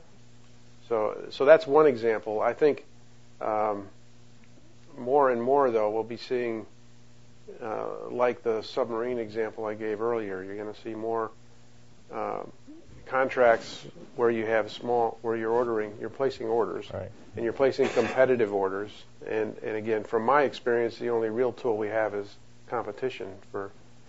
So, so that's one example. I think um, more and more, though, we'll be seeing, uh, like the submarine example I gave earlier, you're going to see more uh, contracts where you have small, where you're ordering, you're placing orders, right. and you're placing competitive orders. And, and again, from my experience, the only real tool we have is competition for.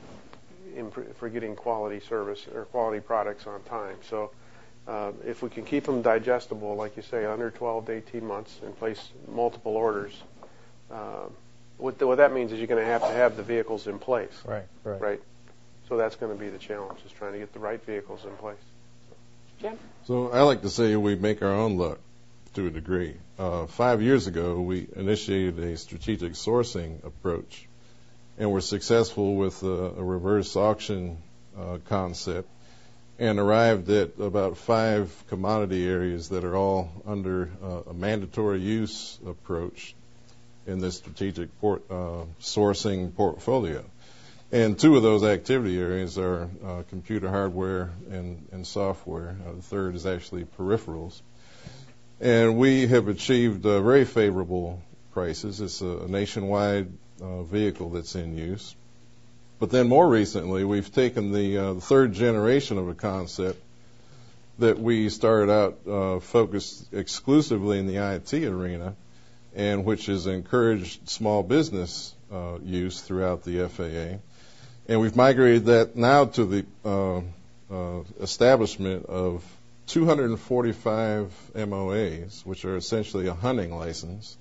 In, for getting quality service or quality products on time. So uh, if we can keep them digestible, like you say, under twelve to eighteen months and place multiple orders, uh, what, the, what that means is you're going to have to have the vehicles in place. Right, right. Right. So that's going to be the challenge, is trying to get the right vehicles in place. Jim? So I like to say we make our own luck to a degree. Uh, five years ago, we initiated a strategic sourcing approach, and we're successful with a, a reverse auction uh, concept and arrived at about five commodity areas that are all under uh, a mandatory use approach in this strategic port, uh, sourcing portfolio. And two of those activity areas are uh, computer hardware and, and software. Uh, the third is actually peripherals. And we have achieved uh, very favorable prices. It's a, a nationwide Uh, vehicle that's in use. But then more recently, we've taken the, uh, the third generation of a concept that we started out uh, focused exclusively in the I T arena, and which has encouraged small business uh, use throughout the F A A. And we've migrated that now to the uh, uh, establishment of two hundred forty-five M O As, which are essentially a hunting license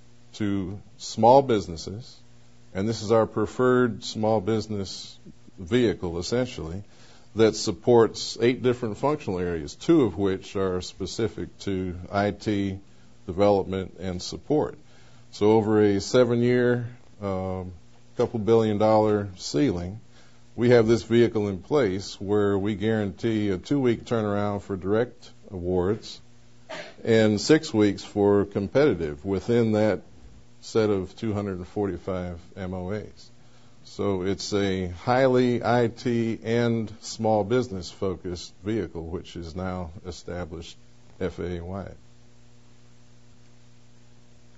to small businesses. And this is our preferred small business vehicle, essentially, that supports eight different functional areas, two of which are specific to I T development and support. So over a seven-year, um, couple billion dollar ceiling, we have this vehicle in place where we guarantee a two-week turnaround for direct awards and six weeks for competitive within that set of two hundred forty-five M O As. So it's a highly I T and small business focused vehicle, which is now established F A A-wide.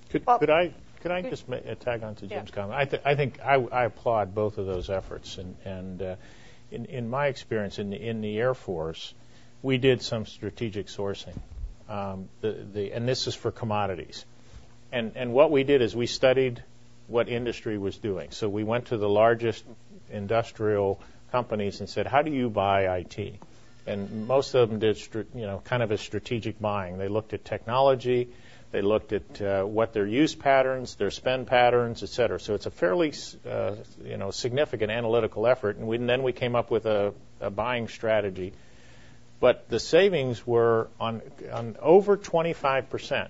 Could, Well, could I could I just ma- tag on to Jim's yeah. comment? I, th- I think I, I applaud both of those efforts, and and uh, in in my experience in the, in the Air Force, we did some strategic sourcing. Um, the the and this is for commodities, and and what we did is we studied what industry was doing. So we went to the largest industrial companies and said, how do you buy I T? And most of them did, you know, kind of a strategic buying. They looked at technology, they looked at uh, what their use patterns, their spend patterns, et cetera. So it's a fairly, uh, you know, significant analytical effort. And, we, and then we came up with a, a buying strategy. But the savings were on on over twenty-five percent.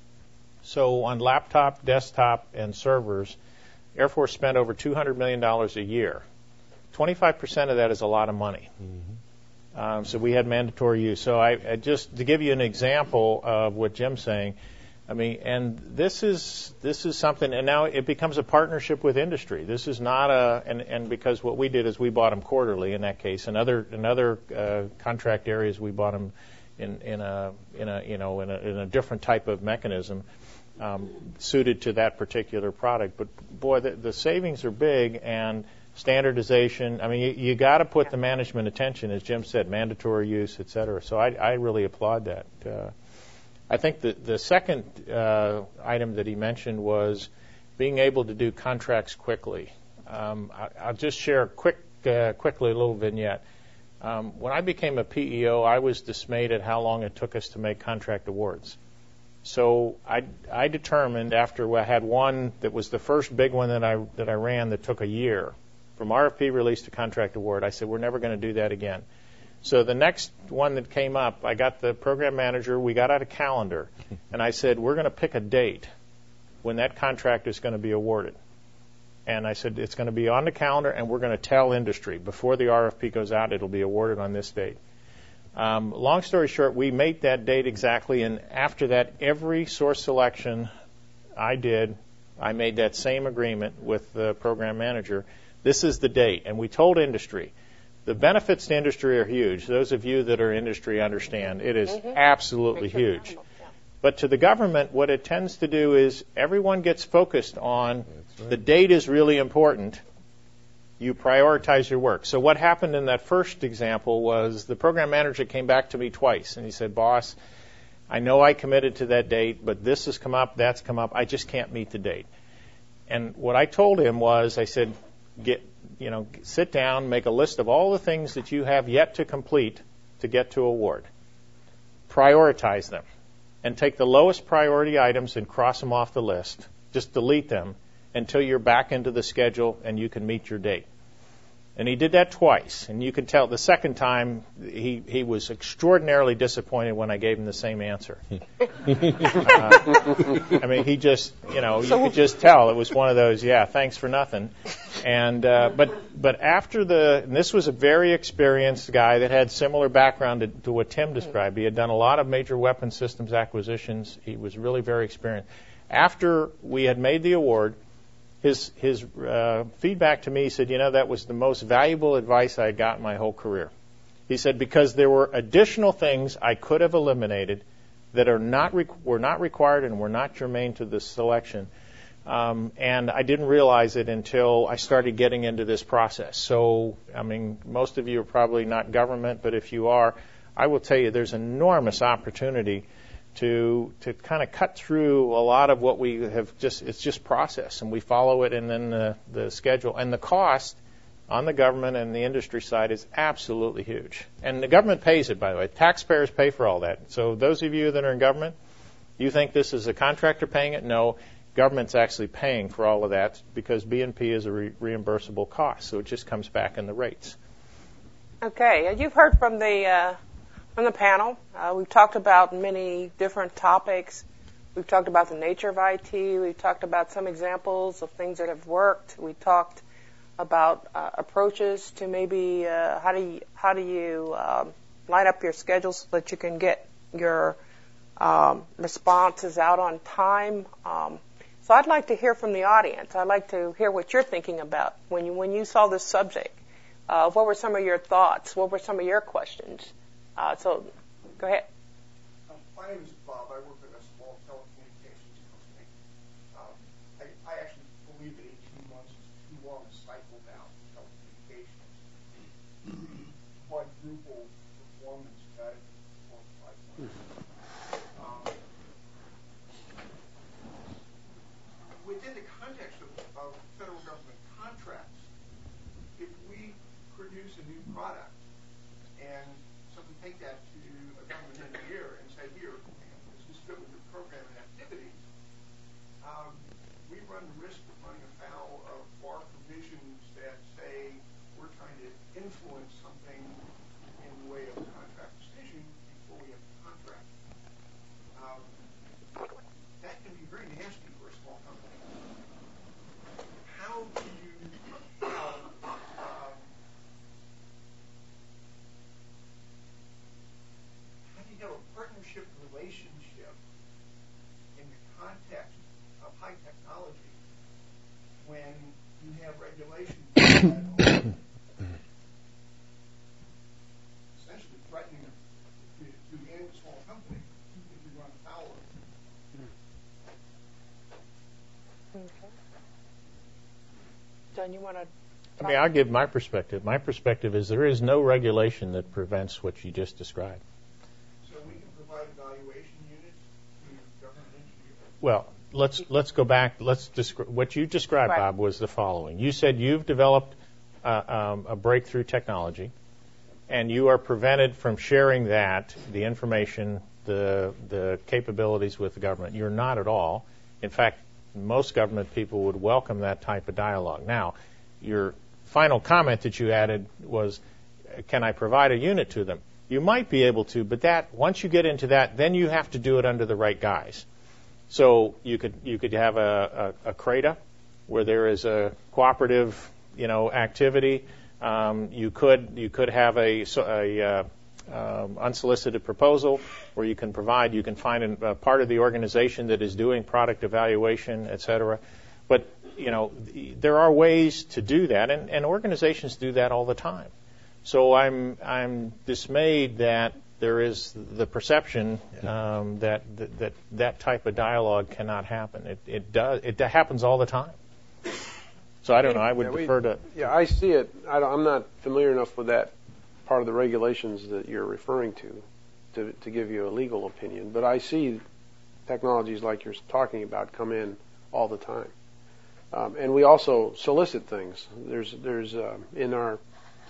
So on laptop, desktop, and servers, Air Force spent over two hundred million dollars a year. twenty-five percent of that is a lot of money. Mm-hmm. Um, so we had mandatory use. So I, I just to give you an example of what Jim's saying, I mean, and this is this is something, and now it becomes a partnership with industry. This is not a, and, and because what we did is we bought them quarterly in that case. In other in other uh, contract areas, we bought them in in a in a you know in a, in a different type of mechanism um, suited to that particular product. But boy, the, the savings are big, and standardization. I mean, you, you got to put the management attention, as Jim said, mandatory use, et cetera. So I, I really applaud that. Uh, I think the, the second uh, item that he mentioned was being able to do contracts quickly. Um, I, I'll just share quick, uh, quickly a little vignette. Um, when I became a P E O, I was dismayed at how long it took us to make contract awards. So I, I determined after I had one that was the first big one that I that I ran that took a year. From R F P release to contract award, I said, we're never going to do that again. So the next one that came up, I got the program manager, we got out a calendar, and I said, we're going to pick a date when that contract is going to be awarded. And I said, it's going to be on the calendar, and we're going to tell industry. Before the R F P goes out, it'll be awarded on this date. Um, long story short, we made that date exactly, and after that, every source selection I did, I made that same agreement with the program manager. This is the date, and we told industry. The benefits to industry are huge. Those of you that are industry understand it is mm-hmm. absolutely huge. Yeah. But to the government, what it tends to do is everyone gets focused on right. the date is really important. You prioritize your work. So what happened in that first example was the program manager came back to me twice, and he said, boss, I know I committed to that date, but this has come up, that's come up. I just can't meet the date. And what I told him was, I said, get, you know, sit down, make a list of all the things that you have yet to complete to get to award. Prioritize them and take the lowest priority items and cross them off the list. Just delete them until you're back into the schedule and you can meet your date. And he did that twice, and you can tell the second time he, he was extraordinarily disappointed when I gave him the same answer. uh, I mean, he just, you know, you could just tell it was one of those, yeah, thanks for nothing. And uh, but but after the, and this was a very experienced guy that had similar background to, to what Tim described. He had done a lot of major weapon systems acquisitions. He was really very experienced. After we had made the award, His his uh, feedback to me, he said, you know, that was the most valuable advice I had got in my whole career. He said, because there were additional things I could have eliminated that are not re- were not required and were not germane to the selection. Um, and I didn't realize it until I started getting into this process. So, I mean, most of you are probably not government, but if you are, I will tell you there's enormous opportunity to to kind of cut through a lot of what we have just, it's just process, and we follow it, and then the, the schedule. And the cost on the government and the industry side is absolutely huge. And the government pays it, by the way. Taxpayers pay for all that. So those of you that are in government, you think this is a contractor paying it? No, government's actually paying for all of that because B and P is a re- reimbursable cost, so it just comes back in the rates. Okay, you've heard from the... Uh From the panel, uh, we've talked about many different topics. We've talked about the nature of I T. We've talked about some examples of things that have worked. We talked about uh, approaches to maybe uh, how do you, how do you um, line up your schedule so that you can get your um, responses out on time. Um, so I'd like to hear from the audience. I'd like to hear what you're thinking about when you when you saw this subject. Uh, what were some of your thoughts? What were some of your questions? Uh, so, go ahead. Um, my name is Bob. I work at a small telecommunications company. along a cycle valve telecommunications. Quadruple performance got it four or five months. Um, within the context of, of federal government contracts, if we produce a new product and something take that to a government engineer and say, here, this is fit with your program and activities, um, we run the risk of running afoul of FAR provisions that say we're trying to influence something in the way of a contract decision before we have a contract. Um, that can be very nasty for a small company. How do you how, um, how do you have a partnership relationship in the context of high technology when you have regulations that are essentially threatening to, to end a small company if you run afoul of it? Okay. John, you want to? I mean, I'll give my perspective. My perspective is there is no regulation that prevents what you just described. So we can provide evaluation units to government engineers? Well, let's let's go back. Let's descri- what you described, Right. Bob, was the following. You said you've developed uh, um, a breakthrough technology, and you are prevented from sharing that, the information, the the capabilities with the government. You're not at all. In fact, most government people would welcome that type of dialogue. Now, your final comment that you added was, can I provide a unit to them? You might be able to, but that once you get into that, then you have to do it under the right guise. So you could you could have a, a, a CRADA where there is a cooperative, you know, activity. Um, you could you could have a, a uh, um, unsolicited proposal where you can provide you can find a, a part of the organization that is doing product evaluation, et cetera. But you know there are ways to do that, and, and organizations do that all the time. So I'm I'm dismayed that there is the perception um, that, that that that type of dialogue cannot happen. It it does it happens all the time. So I don't know. I would yeah, we, defer to. Yeah, I see it. I don't, I'm not familiar enough with that part of the regulations that you're referring to, to to give you a legal opinion. But I see technologies like you're talking about come in all the time, um, and we also solicit things. There's there's uh, in our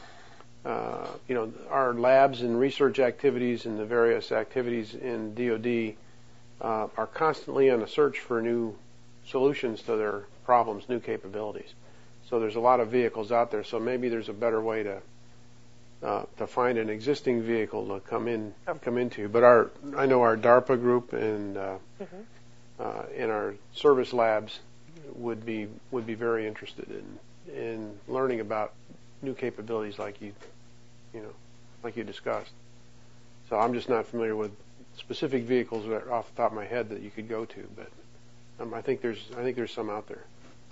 uh, you know our labs and research activities and the various activities in D O D uh, are constantly on a search for new solutions to their problems, new capabilities. So there's a lot of vehicles out there. So maybe there's a better way to uh, to find an existing vehicle to come in come into. But our I know our DARPA group and uh, mm-hmm. uh, in our service labs would be would be very interested in in learning about new capabilities like you you know like you discussed. So I'm just not familiar with specific vehicles that are off the top of my head that you could go to, but um, I think there's I think there's some out there.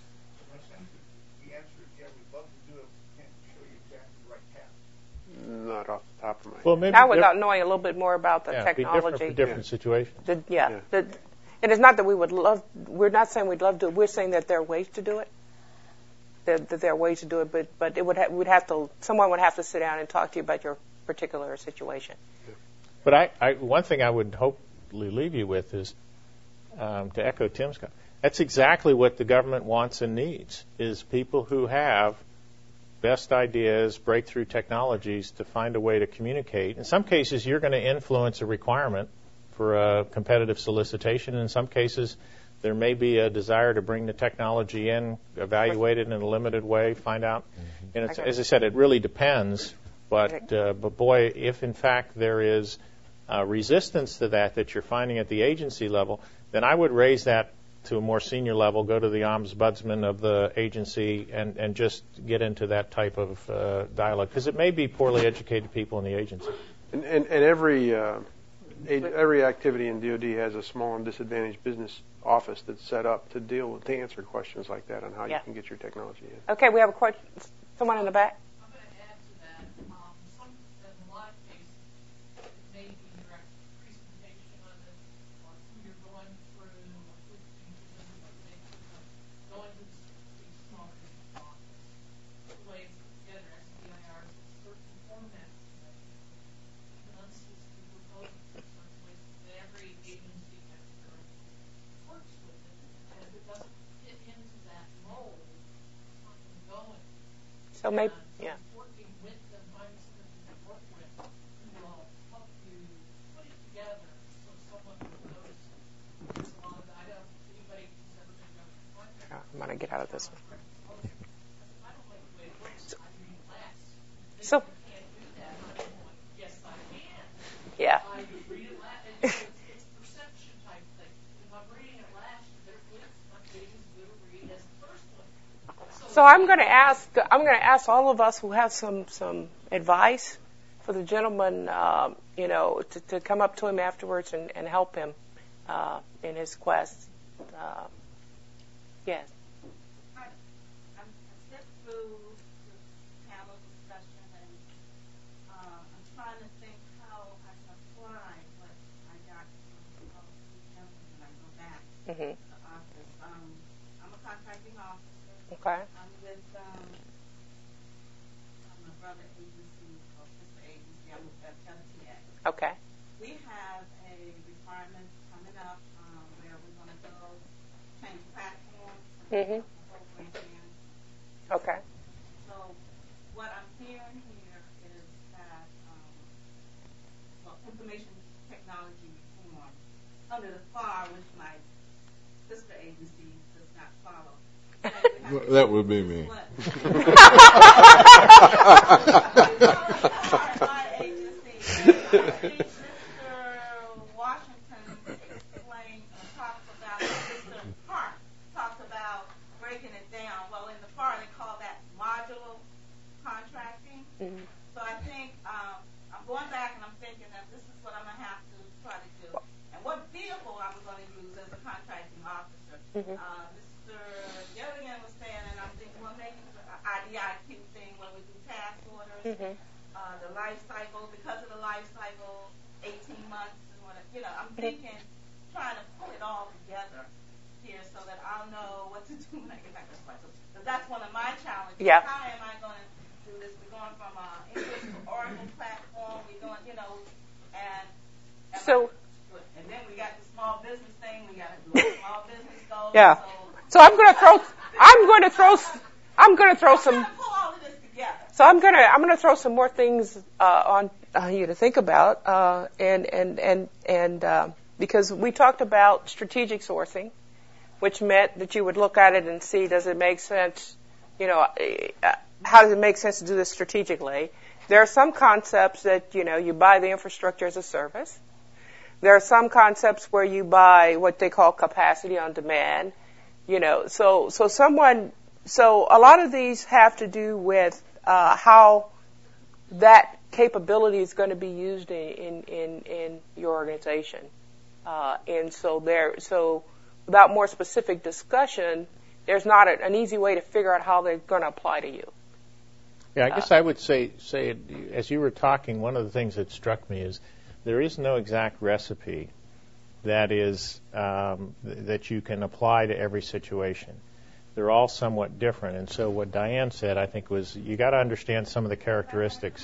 Not off the top of my head. Well, maybe Not without knowing a little bit more about the yeah, technology. Be different for different yeah. situations. The, yeah. yeah. The, and it's not that we would love, we're not saying we'd love to, we're saying that there are ways to do it. That, that there are ways to do it, but, but it would ha- we'd have to, someone would have to sit down and talk to you about your particular situation. Yeah. But I, I, one thing I would hopefully leave you with is, um, to echo Tim's comment, that's exactly what the government wants and needs, is people who have best ideas, breakthrough technologies to find a way to communicate. In some cases, you're going to influence a requirement for a competitive solicitation. In some cases, there may be a desire to bring the technology in, evaluate it in a limited way, find out. Mm-hmm. And it's, as I said, it really depends. But, uh, but boy, if in fact there is uh, resistance to that that you're finding at the agency level, then I would raise that to a more senior level, go to the ombudsman of the agency and, and just get into that type of uh, dialogue, because it may be poorly educated people in the agency. And, and, and every uh, every activity in D O D has a small and disadvantaged business office that's set up to deal with, to answer questions like that on how yeah. you can get your technology in. Okay, we have a question. Someone in the back. I'm going to add to that. Um, some, in a lot of cases, it may be your presentation of it, or who you're going through, or who things you're going to going to these small business office. So maybe, And yeah. working with them, finding someone you can work with who will help you put it together so someone will notice there's a lot of, I don't, anybody who's ever been a government contractor. Yeah, I'm going to get out of this one. I don't like the way it works. I read less. So, You can't do that. I'm going, yes, I can. yeah. I read it last. And so it's, it's a perception type thing. If I'm reading it last, therefore it's not getting as good a read as the first one. So I'm going to ask. I'm going to ask all of us who have some some advice for the gentleman, um, you know, to, to come up to him afterwards and, and help him uh, in his quest. Uh, yes. I, I'm, I stepped through the panel discussion, and uh, I'm trying to think how I can apply what I got from all of these gentlemen when I go back Mm-hmm. to the office. Um, I'm a contracting officer. Okay. I'm with um, my brother agency, or sister agency. I'm with F T X. Okay. We have a requirement coming up um, where we're going to go change platforms. Mhm. The whole brand. Okay. So what I'm hearing here is that um, well, information technology reform under the F A R, which my sister agency does not follow. that we have Well, to- that would be me. What? My agency, I think Mister Washington explained, uh, talks about, Mister Hart talks about breaking it down. Well, in the F A R, they call that modular contracting. Mhm. So I think um, I'm going back and I'm thinking that this is what I'm going to have to try to do. And what vehicle I'm going to use as a contracting officer. Mhm. Uh, Mister Gilligan was saying, and I'm thinking, well, maybe the I D I Q thing when we do task orders, Mhm. uh, the life cycle, because of the life cycle, eighteen months and whatever. You know, I'm thinking, trying to pull it all together here so that I'll know what to do when I get back to my. But that's one of my challenges. Yeah. How am I going to do this? We're going from uh, English to Oracle platform. We're going, you know, and and So- and then we got the small business thing. We got to do a small business goals. Yeah. So, So I'm going to throw. I'm going to throw. s- I'm going to throw I'm trying some. to pull all of this together. So I'm gonna I'm gonna throw some more things uh, on uh, you to think about, uh, and and and and uh, because we talked about strategic sourcing, which meant that you would look at it and see, does it make sense, you know, uh, how does it make sense to do this strategically? There are some concepts that, you know, you buy the infrastructure as a service. There are some concepts where you buy what they call capacity on demand, you know, so so someone so a lot of these have to do with uh, how that capability is going to be used in in, in your organization, uh, and so there so without more specific discussion, there's not a, an easy way to figure out how they're going to apply to you. Yeah, I guess I would say, say as you were talking, one of the things that struck me is there is no exact recipe that is um, th- that you can apply to every situation. They're all somewhat different, and so what Diane said, I think, was you got to understand some of the characteristics.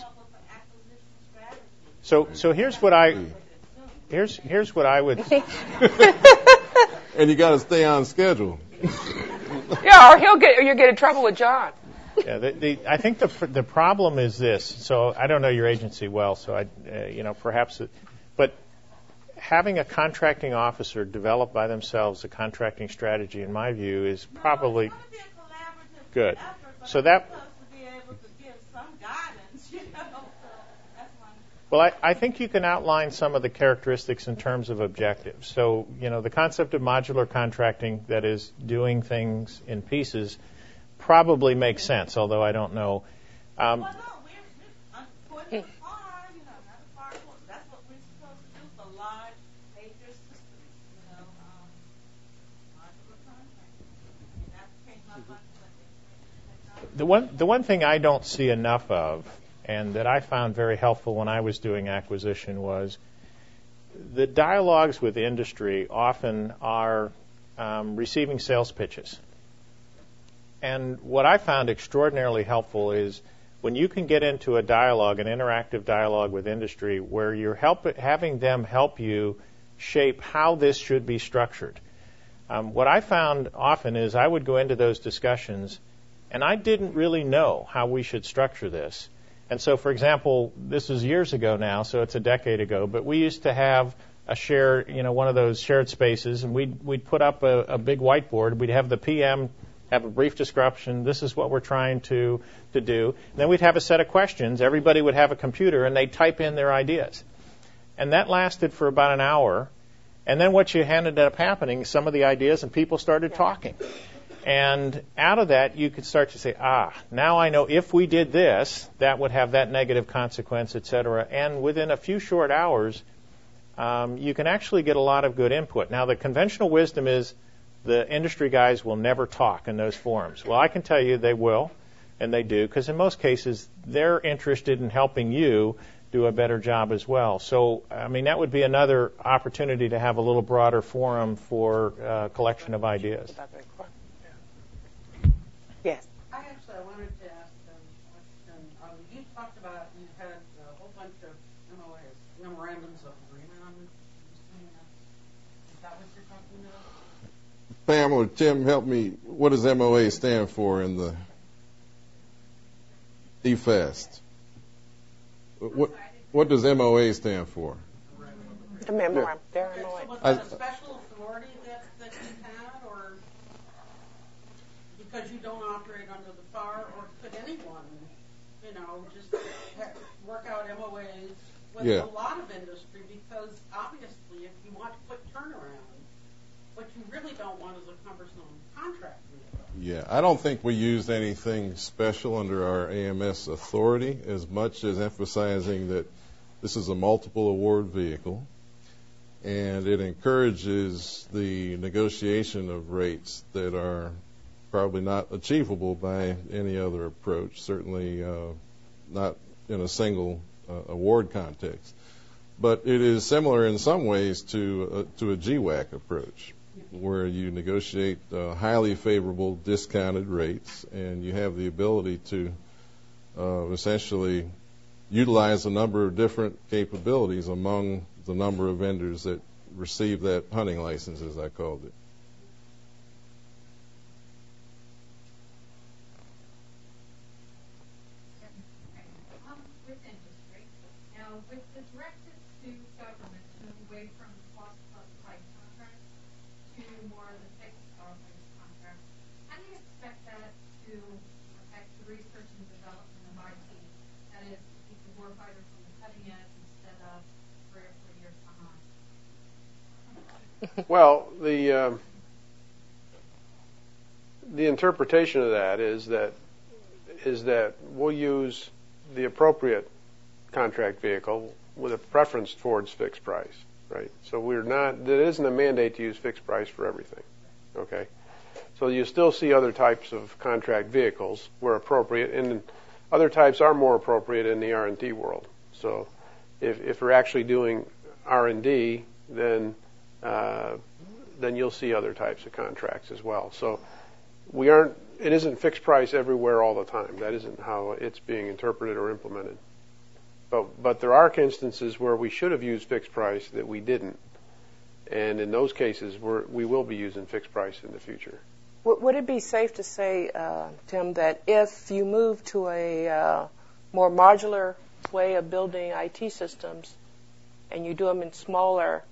So, so here's what I here's here's what I would. And you got to stay on schedule. Yeah, or he'll get or you'll get in trouble with John. Yeah, the, the, I think the the problem is this. So I don't know your agency well, so I, uh, you know, perhaps, it, but having a contracting officer develop by themselves a contracting strategy, in my view, is probably No, it's gonna be a collaborative good. effort, but So I'm that- supposed to be able to give some guidance, you know. So that's one. Well, I, I think you can outline some of the characteristics in terms of objectives. So, you know, the concept of modular contracting, that is doing things in pieces, probably makes sense, although I don't know. Um, Well, no, we're, we're according to F A R, you know, not F A R, that's what we're supposed to do for large major systems, you know, um, modular contracting. I mean, that came up on the the one the one thing I don't see enough of, and that I found very helpful when I was doing acquisition, was the dialogues with industry often are um, receiving sales pitches. And what I found extraordinarily helpful is when you can get into a dialogue, an interactive dialogue with industry, where you're help, having them help you shape how this should be structured. Um, what I found often is I would go into those discussions And I didn't really know how we should structure this. And so, for example, this was years ago now, so it's a decade ago, but we used to have a shared, you know, one of those shared spaces, and we'd, we'd put up a, a big whiteboard. We'd have the P M have a brief description. This is what we're trying to, to do. And then we'd have a set of questions. Everybody would have a computer, and they'd type in their ideas. And that lasted for about an hour. And then what you ended up happening, some of the ideas, and people started talking. And out of that, you could start to say, ah, now I know if we did this, that would have that negative consequence, et cetera. And within a few short hours, um, you can actually get a lot of good input. Now, the conventional wisdom is the industry guys will never talk in those forums. Well, I can tell you they will, and they do, because in most cases, they're interested in helping you do a better job as well. So, I mean, that would be another opportunity to have a little broader forum for uh, collection of ideas. Yes. I actually I wanted to ask a question. Um, you talked about you had a whole bunch of M O As, memorandums of agreement. I'm assuming that's, is that what you're talking about? Pam or Tim, help me. What does M O A stand for in the E F A S T? What what does M O A stand for? The memorandum. Okay, so was that a special authority that, that you had, or because you don't operate under the F A R, or could anyone, you know, just ha- work out M O As with Yeah. a lot of industry? Because obviously, if you want to put turnaround, what you really don't want is a cumbersome contract. Yeah, I don't think we used anything special under our A M S authority as much as emphasizing that this is a multiple award vehicle and it encourages the negotiation of rates that are probably not achievable by any other approach, certainly uh, not in a single uh, award context. But it is similar in some ways to uh, to a G WAC approach, where you negotiate uh, highly favorable discounted rates, and you have the ability to uh, essentially utilize a number of different capabilities among the number of vendors that receive that hunting license, as I called it. Um, with industry, now with the directive to government to move away from cost plus price contracts to more of the fixed price contracts, how do you expect that to affect the research and development of I T? That is, to keep the warfighter from the cutting edge instead of three or four years behind. Well, the um, the interpretation of that is that is that we'll use the appropriate contract vehicle with a preference towards fixed price, right? So we're not, there isn't a mandate to use fixed price for everything, okay? So you still see other types of contract vehicles where appropriate, and other types are more appropriate in the R and D world. So if, if we're actually doing R and D, then uh, then you'll see other types of contracts as well. So we aren't, it isn't fixed price everywhere all the time. That isn't how it's being interpreted or implemented. But but there are instances where we should have used fixed price that we didn't. And in those cases, we're, we will be using fixed price in the future. Would it be safe to say, uh, Tim, that if you move to a uh, more modular way of building I T systems and you do them in smaller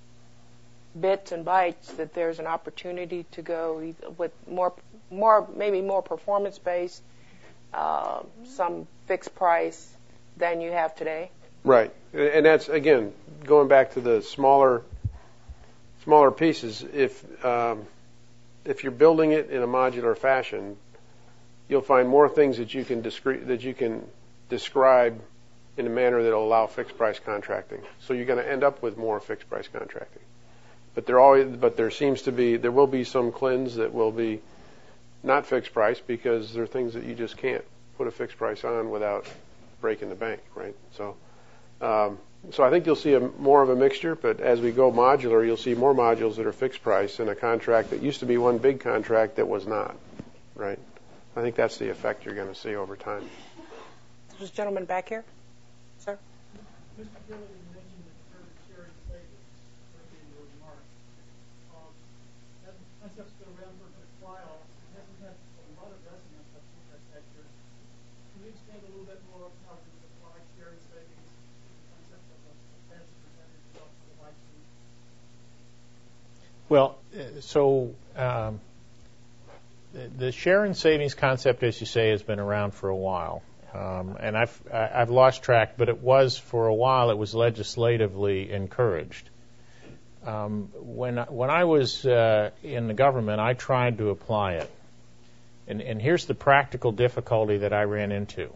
bits and bytes, that there's an opportunity to go with more, more maybe more performance-based, uh, some fixed price than you have today? Right. And that's, again, going back to the smaller smaller pieces. If um, if you're building it in a modular fashion, you'll find more things that you can discre- that you can describe in a manner that will allow fixed price contracting. So you're going to end up with more fixed price contracting. But there always, but there seems to be, there will be some C L I Ns that will be not fixed price because there are things that you just can't put a fixed price on without breaking the bank, right? So, um, so I think you'll see a, more of a mixture. But as we go modular, you'll see more modules that are fixed price in a contract that used to be one big contract that was not, right? I think that's the effect you're going to see over time. This gentleman back here, sir. Mister Dillon mentioned the term shared savings in your remarks. Um, that concept's been around for a while. It hasn't had a lot of resonance, I think, at Well, so um, the share and savings concept, as you say, has been around for a while. Um, and I've I've lost track, but it was for a while. It was legislatively encouraged. Um, when when I was uh, in the government, I tried to apply it, and and here's the practical difficulty that I ran into.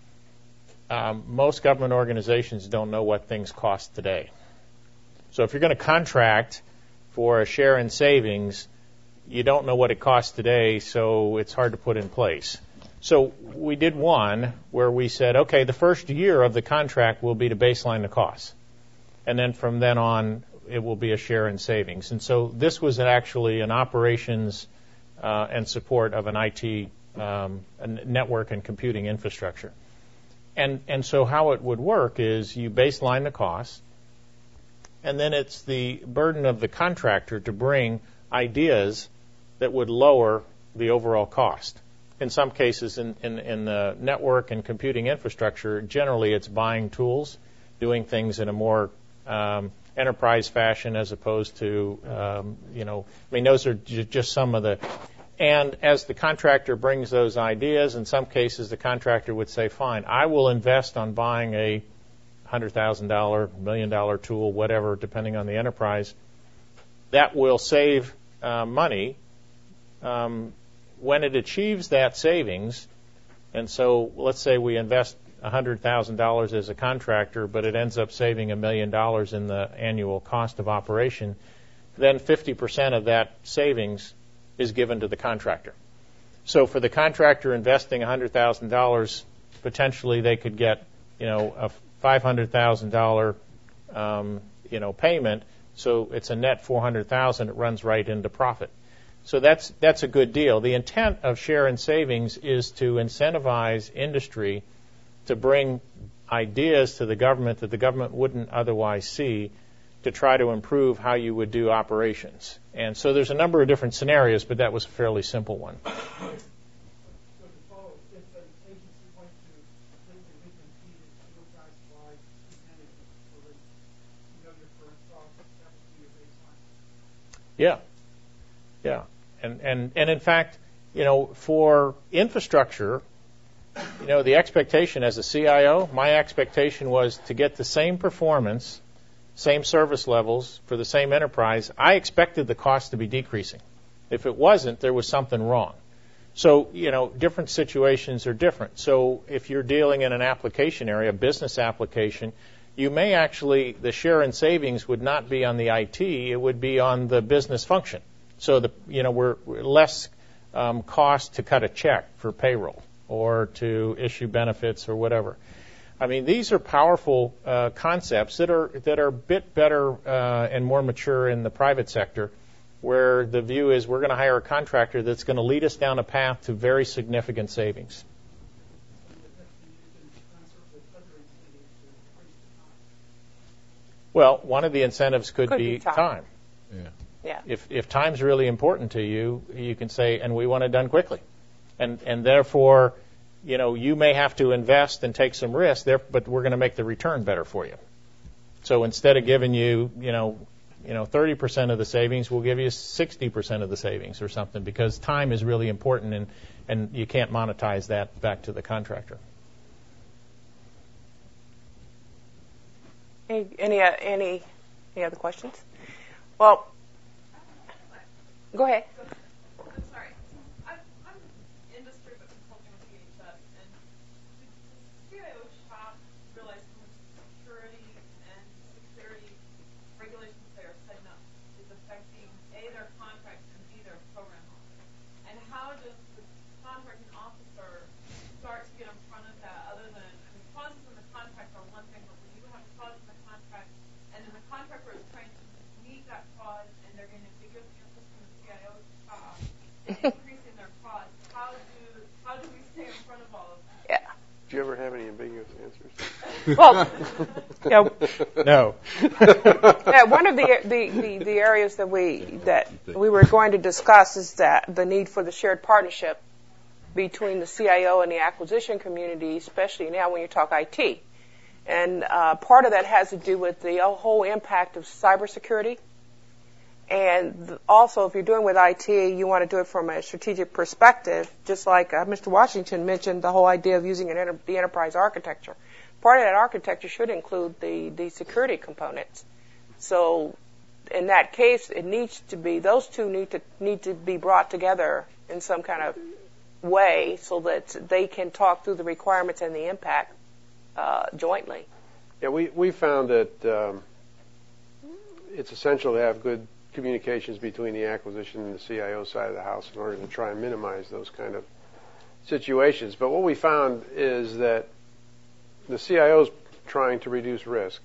Um, most government organizations don't know what things cost today. So if you're going to contract for a share in savings, you don't know what it costs today, so it's hard to put in place. So we did one where we said, okay, the first year of the contract will be to baseline the costs. And then from then on, it will be a share in savings. And so this was actually an operations uh, and support of an I T um, a network and computing infrastructure. And and so how it would work is you baseline the costs, and then it's the burden of the contractor to bring ideas that would lower the overall cost. In some cases, in, in, in the network and computing infrastructure, generally it's buying tools, doing things in a more um, enterprise fashion as opposed to, um, you know, I mean, those are j- just some of the, and as the contractor brings those ideas, in some cases the contractor would say, fine, I will invest on buying a one hundred thousand dollars, million dollar tool, whatever, depending on the enterprise. That will save uh, money. Um, when it achieves that savings, and so let's say we invest one hundred thousand dollars as a contractor, but it ends up saving a million dollars in the annual cost of operation, then fifty percent of that savings is given to the contractor. So for the contractor investing one hundred thousand dollars, potentially they could get, you know, a five hundred thousand dollars um, you know, payment, so it's a net four hundred thousand dollars. It runs right into profit. So that's that's a good deal. The intent of share and savings is to incentivize industry to bring ideas to the government that the government wouldn't otherwise see to try to improve how you would do operations. And so there's a number of different scenarios, but that was a fairly simple one. So to follow, if an agency went to completely recompete it, you guys buy percentage for the, you know, your current cost, that would be your baseline. Yeah. Yeah. And, and, and in fact, you know, for infrastructure, you know, the expectation as a C I O, my expectation was to get the same performance, same service levels for the same enterprise. I expected the cost to be decreasing. If it wasn't, there was something wrong. So, you know, different situations are different. So if you're dealing in an application area, a business application, you may actually, the share and savings would not be on the I T, it would be on the business function. So, the you know, we're, we're less um, cost to cut a check for payroll or to issue benefits or whatever. I mean, these are powerful uh, concepts that are that are a bit better uh, and more mature in the private sector, where the view is we're going to hire a contractor that's going to lead us down a path to very significant savings. Well, one of the incentives could, could be, be time. time. Yeah. Yeah. If if time's really important to you, you can say, and we want it done quickly, and and therefore, you know, you may have to invest and take some risk there, but we're going to make the return better for you. So instead of giving you, you know, you know, thirty percent of the savings, we'll give you sixty percent of the savings or something, because time is really important, and and you can't monetize that back to the contractor. Any any uh, any, any other questions? Well, go ahead. I'm sorry. I'm, I'm industry but consulting with C H S, and the C I O shop realized how much security and security regulations they are setting up is affecting A, their contracts, and B, their program office. And how does the contracting officer start to get in front of that, other than, I mean, clauses in the contract are one thing, but when you have a clause in the contract and then the contractor is trying to meet that clause and they're going to give the interest from the C I O's shop and increasing their costs, how do how do we stay in front of all of that? Yeah. Do you ever have any ambiguous answers? Well, you know, No. yeah, one of the, the, the, the areas that we that we were going to discuss is that the need for the shared partnership between the C I O and the acquisition community, especially now when you talk I T. And uh, part of that has to do with the whole impact of cybersecurity. And also, if you're doing with I T, you want to do it from a strategic perspective, just like uh, Mister Washington mentioned the whole idea of using an enter- the enterprise architecture. Part of that architecture should include the, the security components. So in that case, it needs to be, those two need to need to be brought together in some kind of way so that they can talk through the requirements and the impact uh, jointly. Yeah, we, we found that um, it's essential to have good communications between the acquisition and the C I O side of the house in order to try and minimize those kind of situations. But what we found is that the C I O is trying to reduce risk.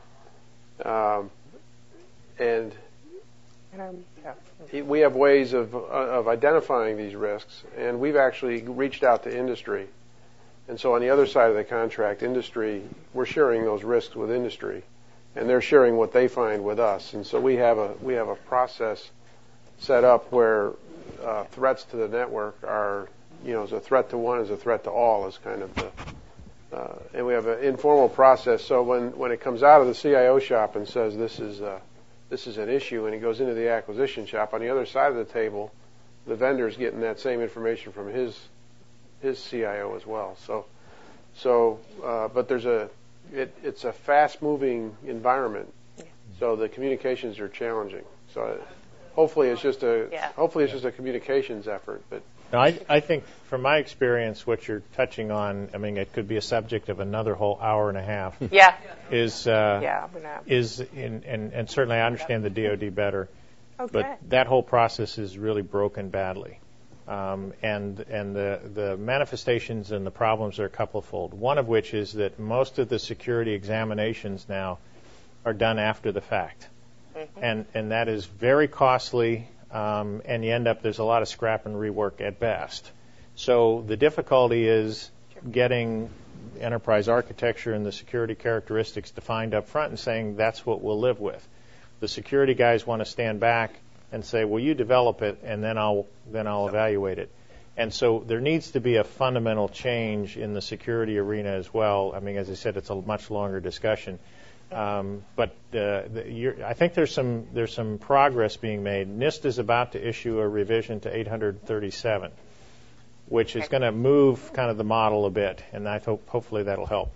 Um, and Um, yeah. we have ways of, of identifying these risks, and we've actually reached out to industry. And so on the other side of the contract, industry, we're sharing those risks with industry, and they're sharing what they find with us. And so we have a we have a process set up where uh, threats to the network are, you know, as a threat to one is a threat to all is kind of the, uh, and we have an informal process. So when, when it comes out of the C I O shop and says this is uh, this is an issue, and it goes into the acquisition shop, on the other side of the table, the vendor's getting that same information from his his C I O as well. So so uh, but there's a It, it's a fast-moving environment, so the communications are challenging. So hopefully it's just a Yeah. hopefully it's just a communications effort. But No, I, I think from my experience, what you're touching on, I mean, it could be a subject of another whole hour and a half. Yeah. Is uh, Yeah. I'm gonna, is in, and and certainly I understand the D O D better, okay. but that whole process is really broken badly. Um, and and the, the manifestations and the problems are a couple-fold. One of which is that most of the security examinations now are done after the fact. Mm-hmm. And and that is very costly, um, and you end up, there's a lot of scrap and rework at best. So the difficulty is getting enterprise architecture and the security characteristics defined up front and saying that's what we'll live with. The security guys want to stand back and say, well, you develop it, and then I'll then I'll evaluate it. And so there needs to be a fundamental change in the security arena as well. I mean, as I said, it's a much longer discussion. Um, but uh, the, you're, I think there's some there's some progress being made. NIST is about to issue a revision to eight thirty-seven, which is going to move kind of the model a bit, and I hope hopefully that'll help.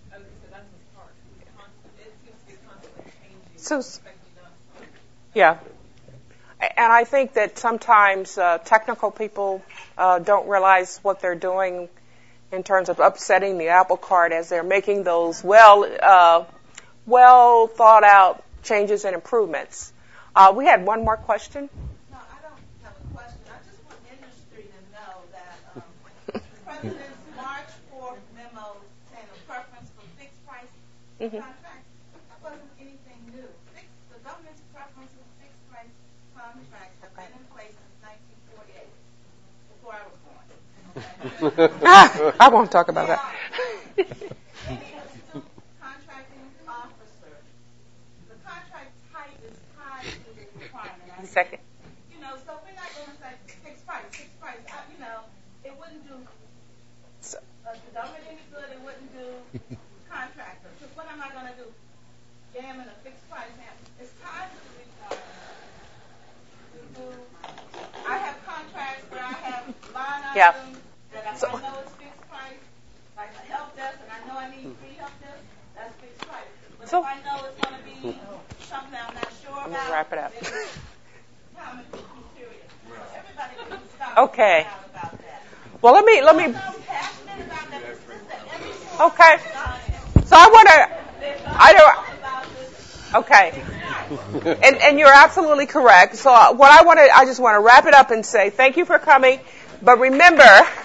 So, yeah. And I think that sometimes uh, technical people uh, don't realize what they're doing in terms of upsetting the apple cart as they're making those well, uh, well thought out changes and improvements. Uh, we had one more question. No, I don't have a question. I just want industry to know that um, the President's March fourth memo saying a preference for fixed price Mm-hmm. contracts, that wasn't anything new. Fixed, the government's preference for fixed price contracts have been in place since nineteen forty-eight, before I was born. ah, I won't talk about that. Any astute contracting officer, the contract type is tied to the requirement. I Second. You know, so we're not going to say fixed price, fixed price. I, you know, it wouldn't do uh, the government any good. It wouldn't do contractors. Because what am I going to do? Jam in a fixed price hand. It's tied to the requirement. We do. I have contracts where I have line items Yeah. that I, So- I know it's fixed price, like a help desk, and I know I need three help desks. That's fixed price. But So- if I know it's going to be something I'm not sure I'm about, gonna wrap it up. then it's common criteria. So everybody can stop Okay. out about that. Well, let me let me. I'm passionate about that. This is the every forum Okay. I've done it. So I want to. I don't. About this. Okay. And, and you're absolutely correct. So uh, what I want to, I just want to wrap it up and say thank you for coming. But remember,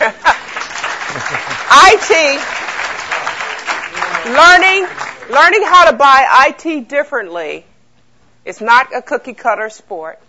I T, learning, learning how to buy I T differently is not a cookie cutter sport.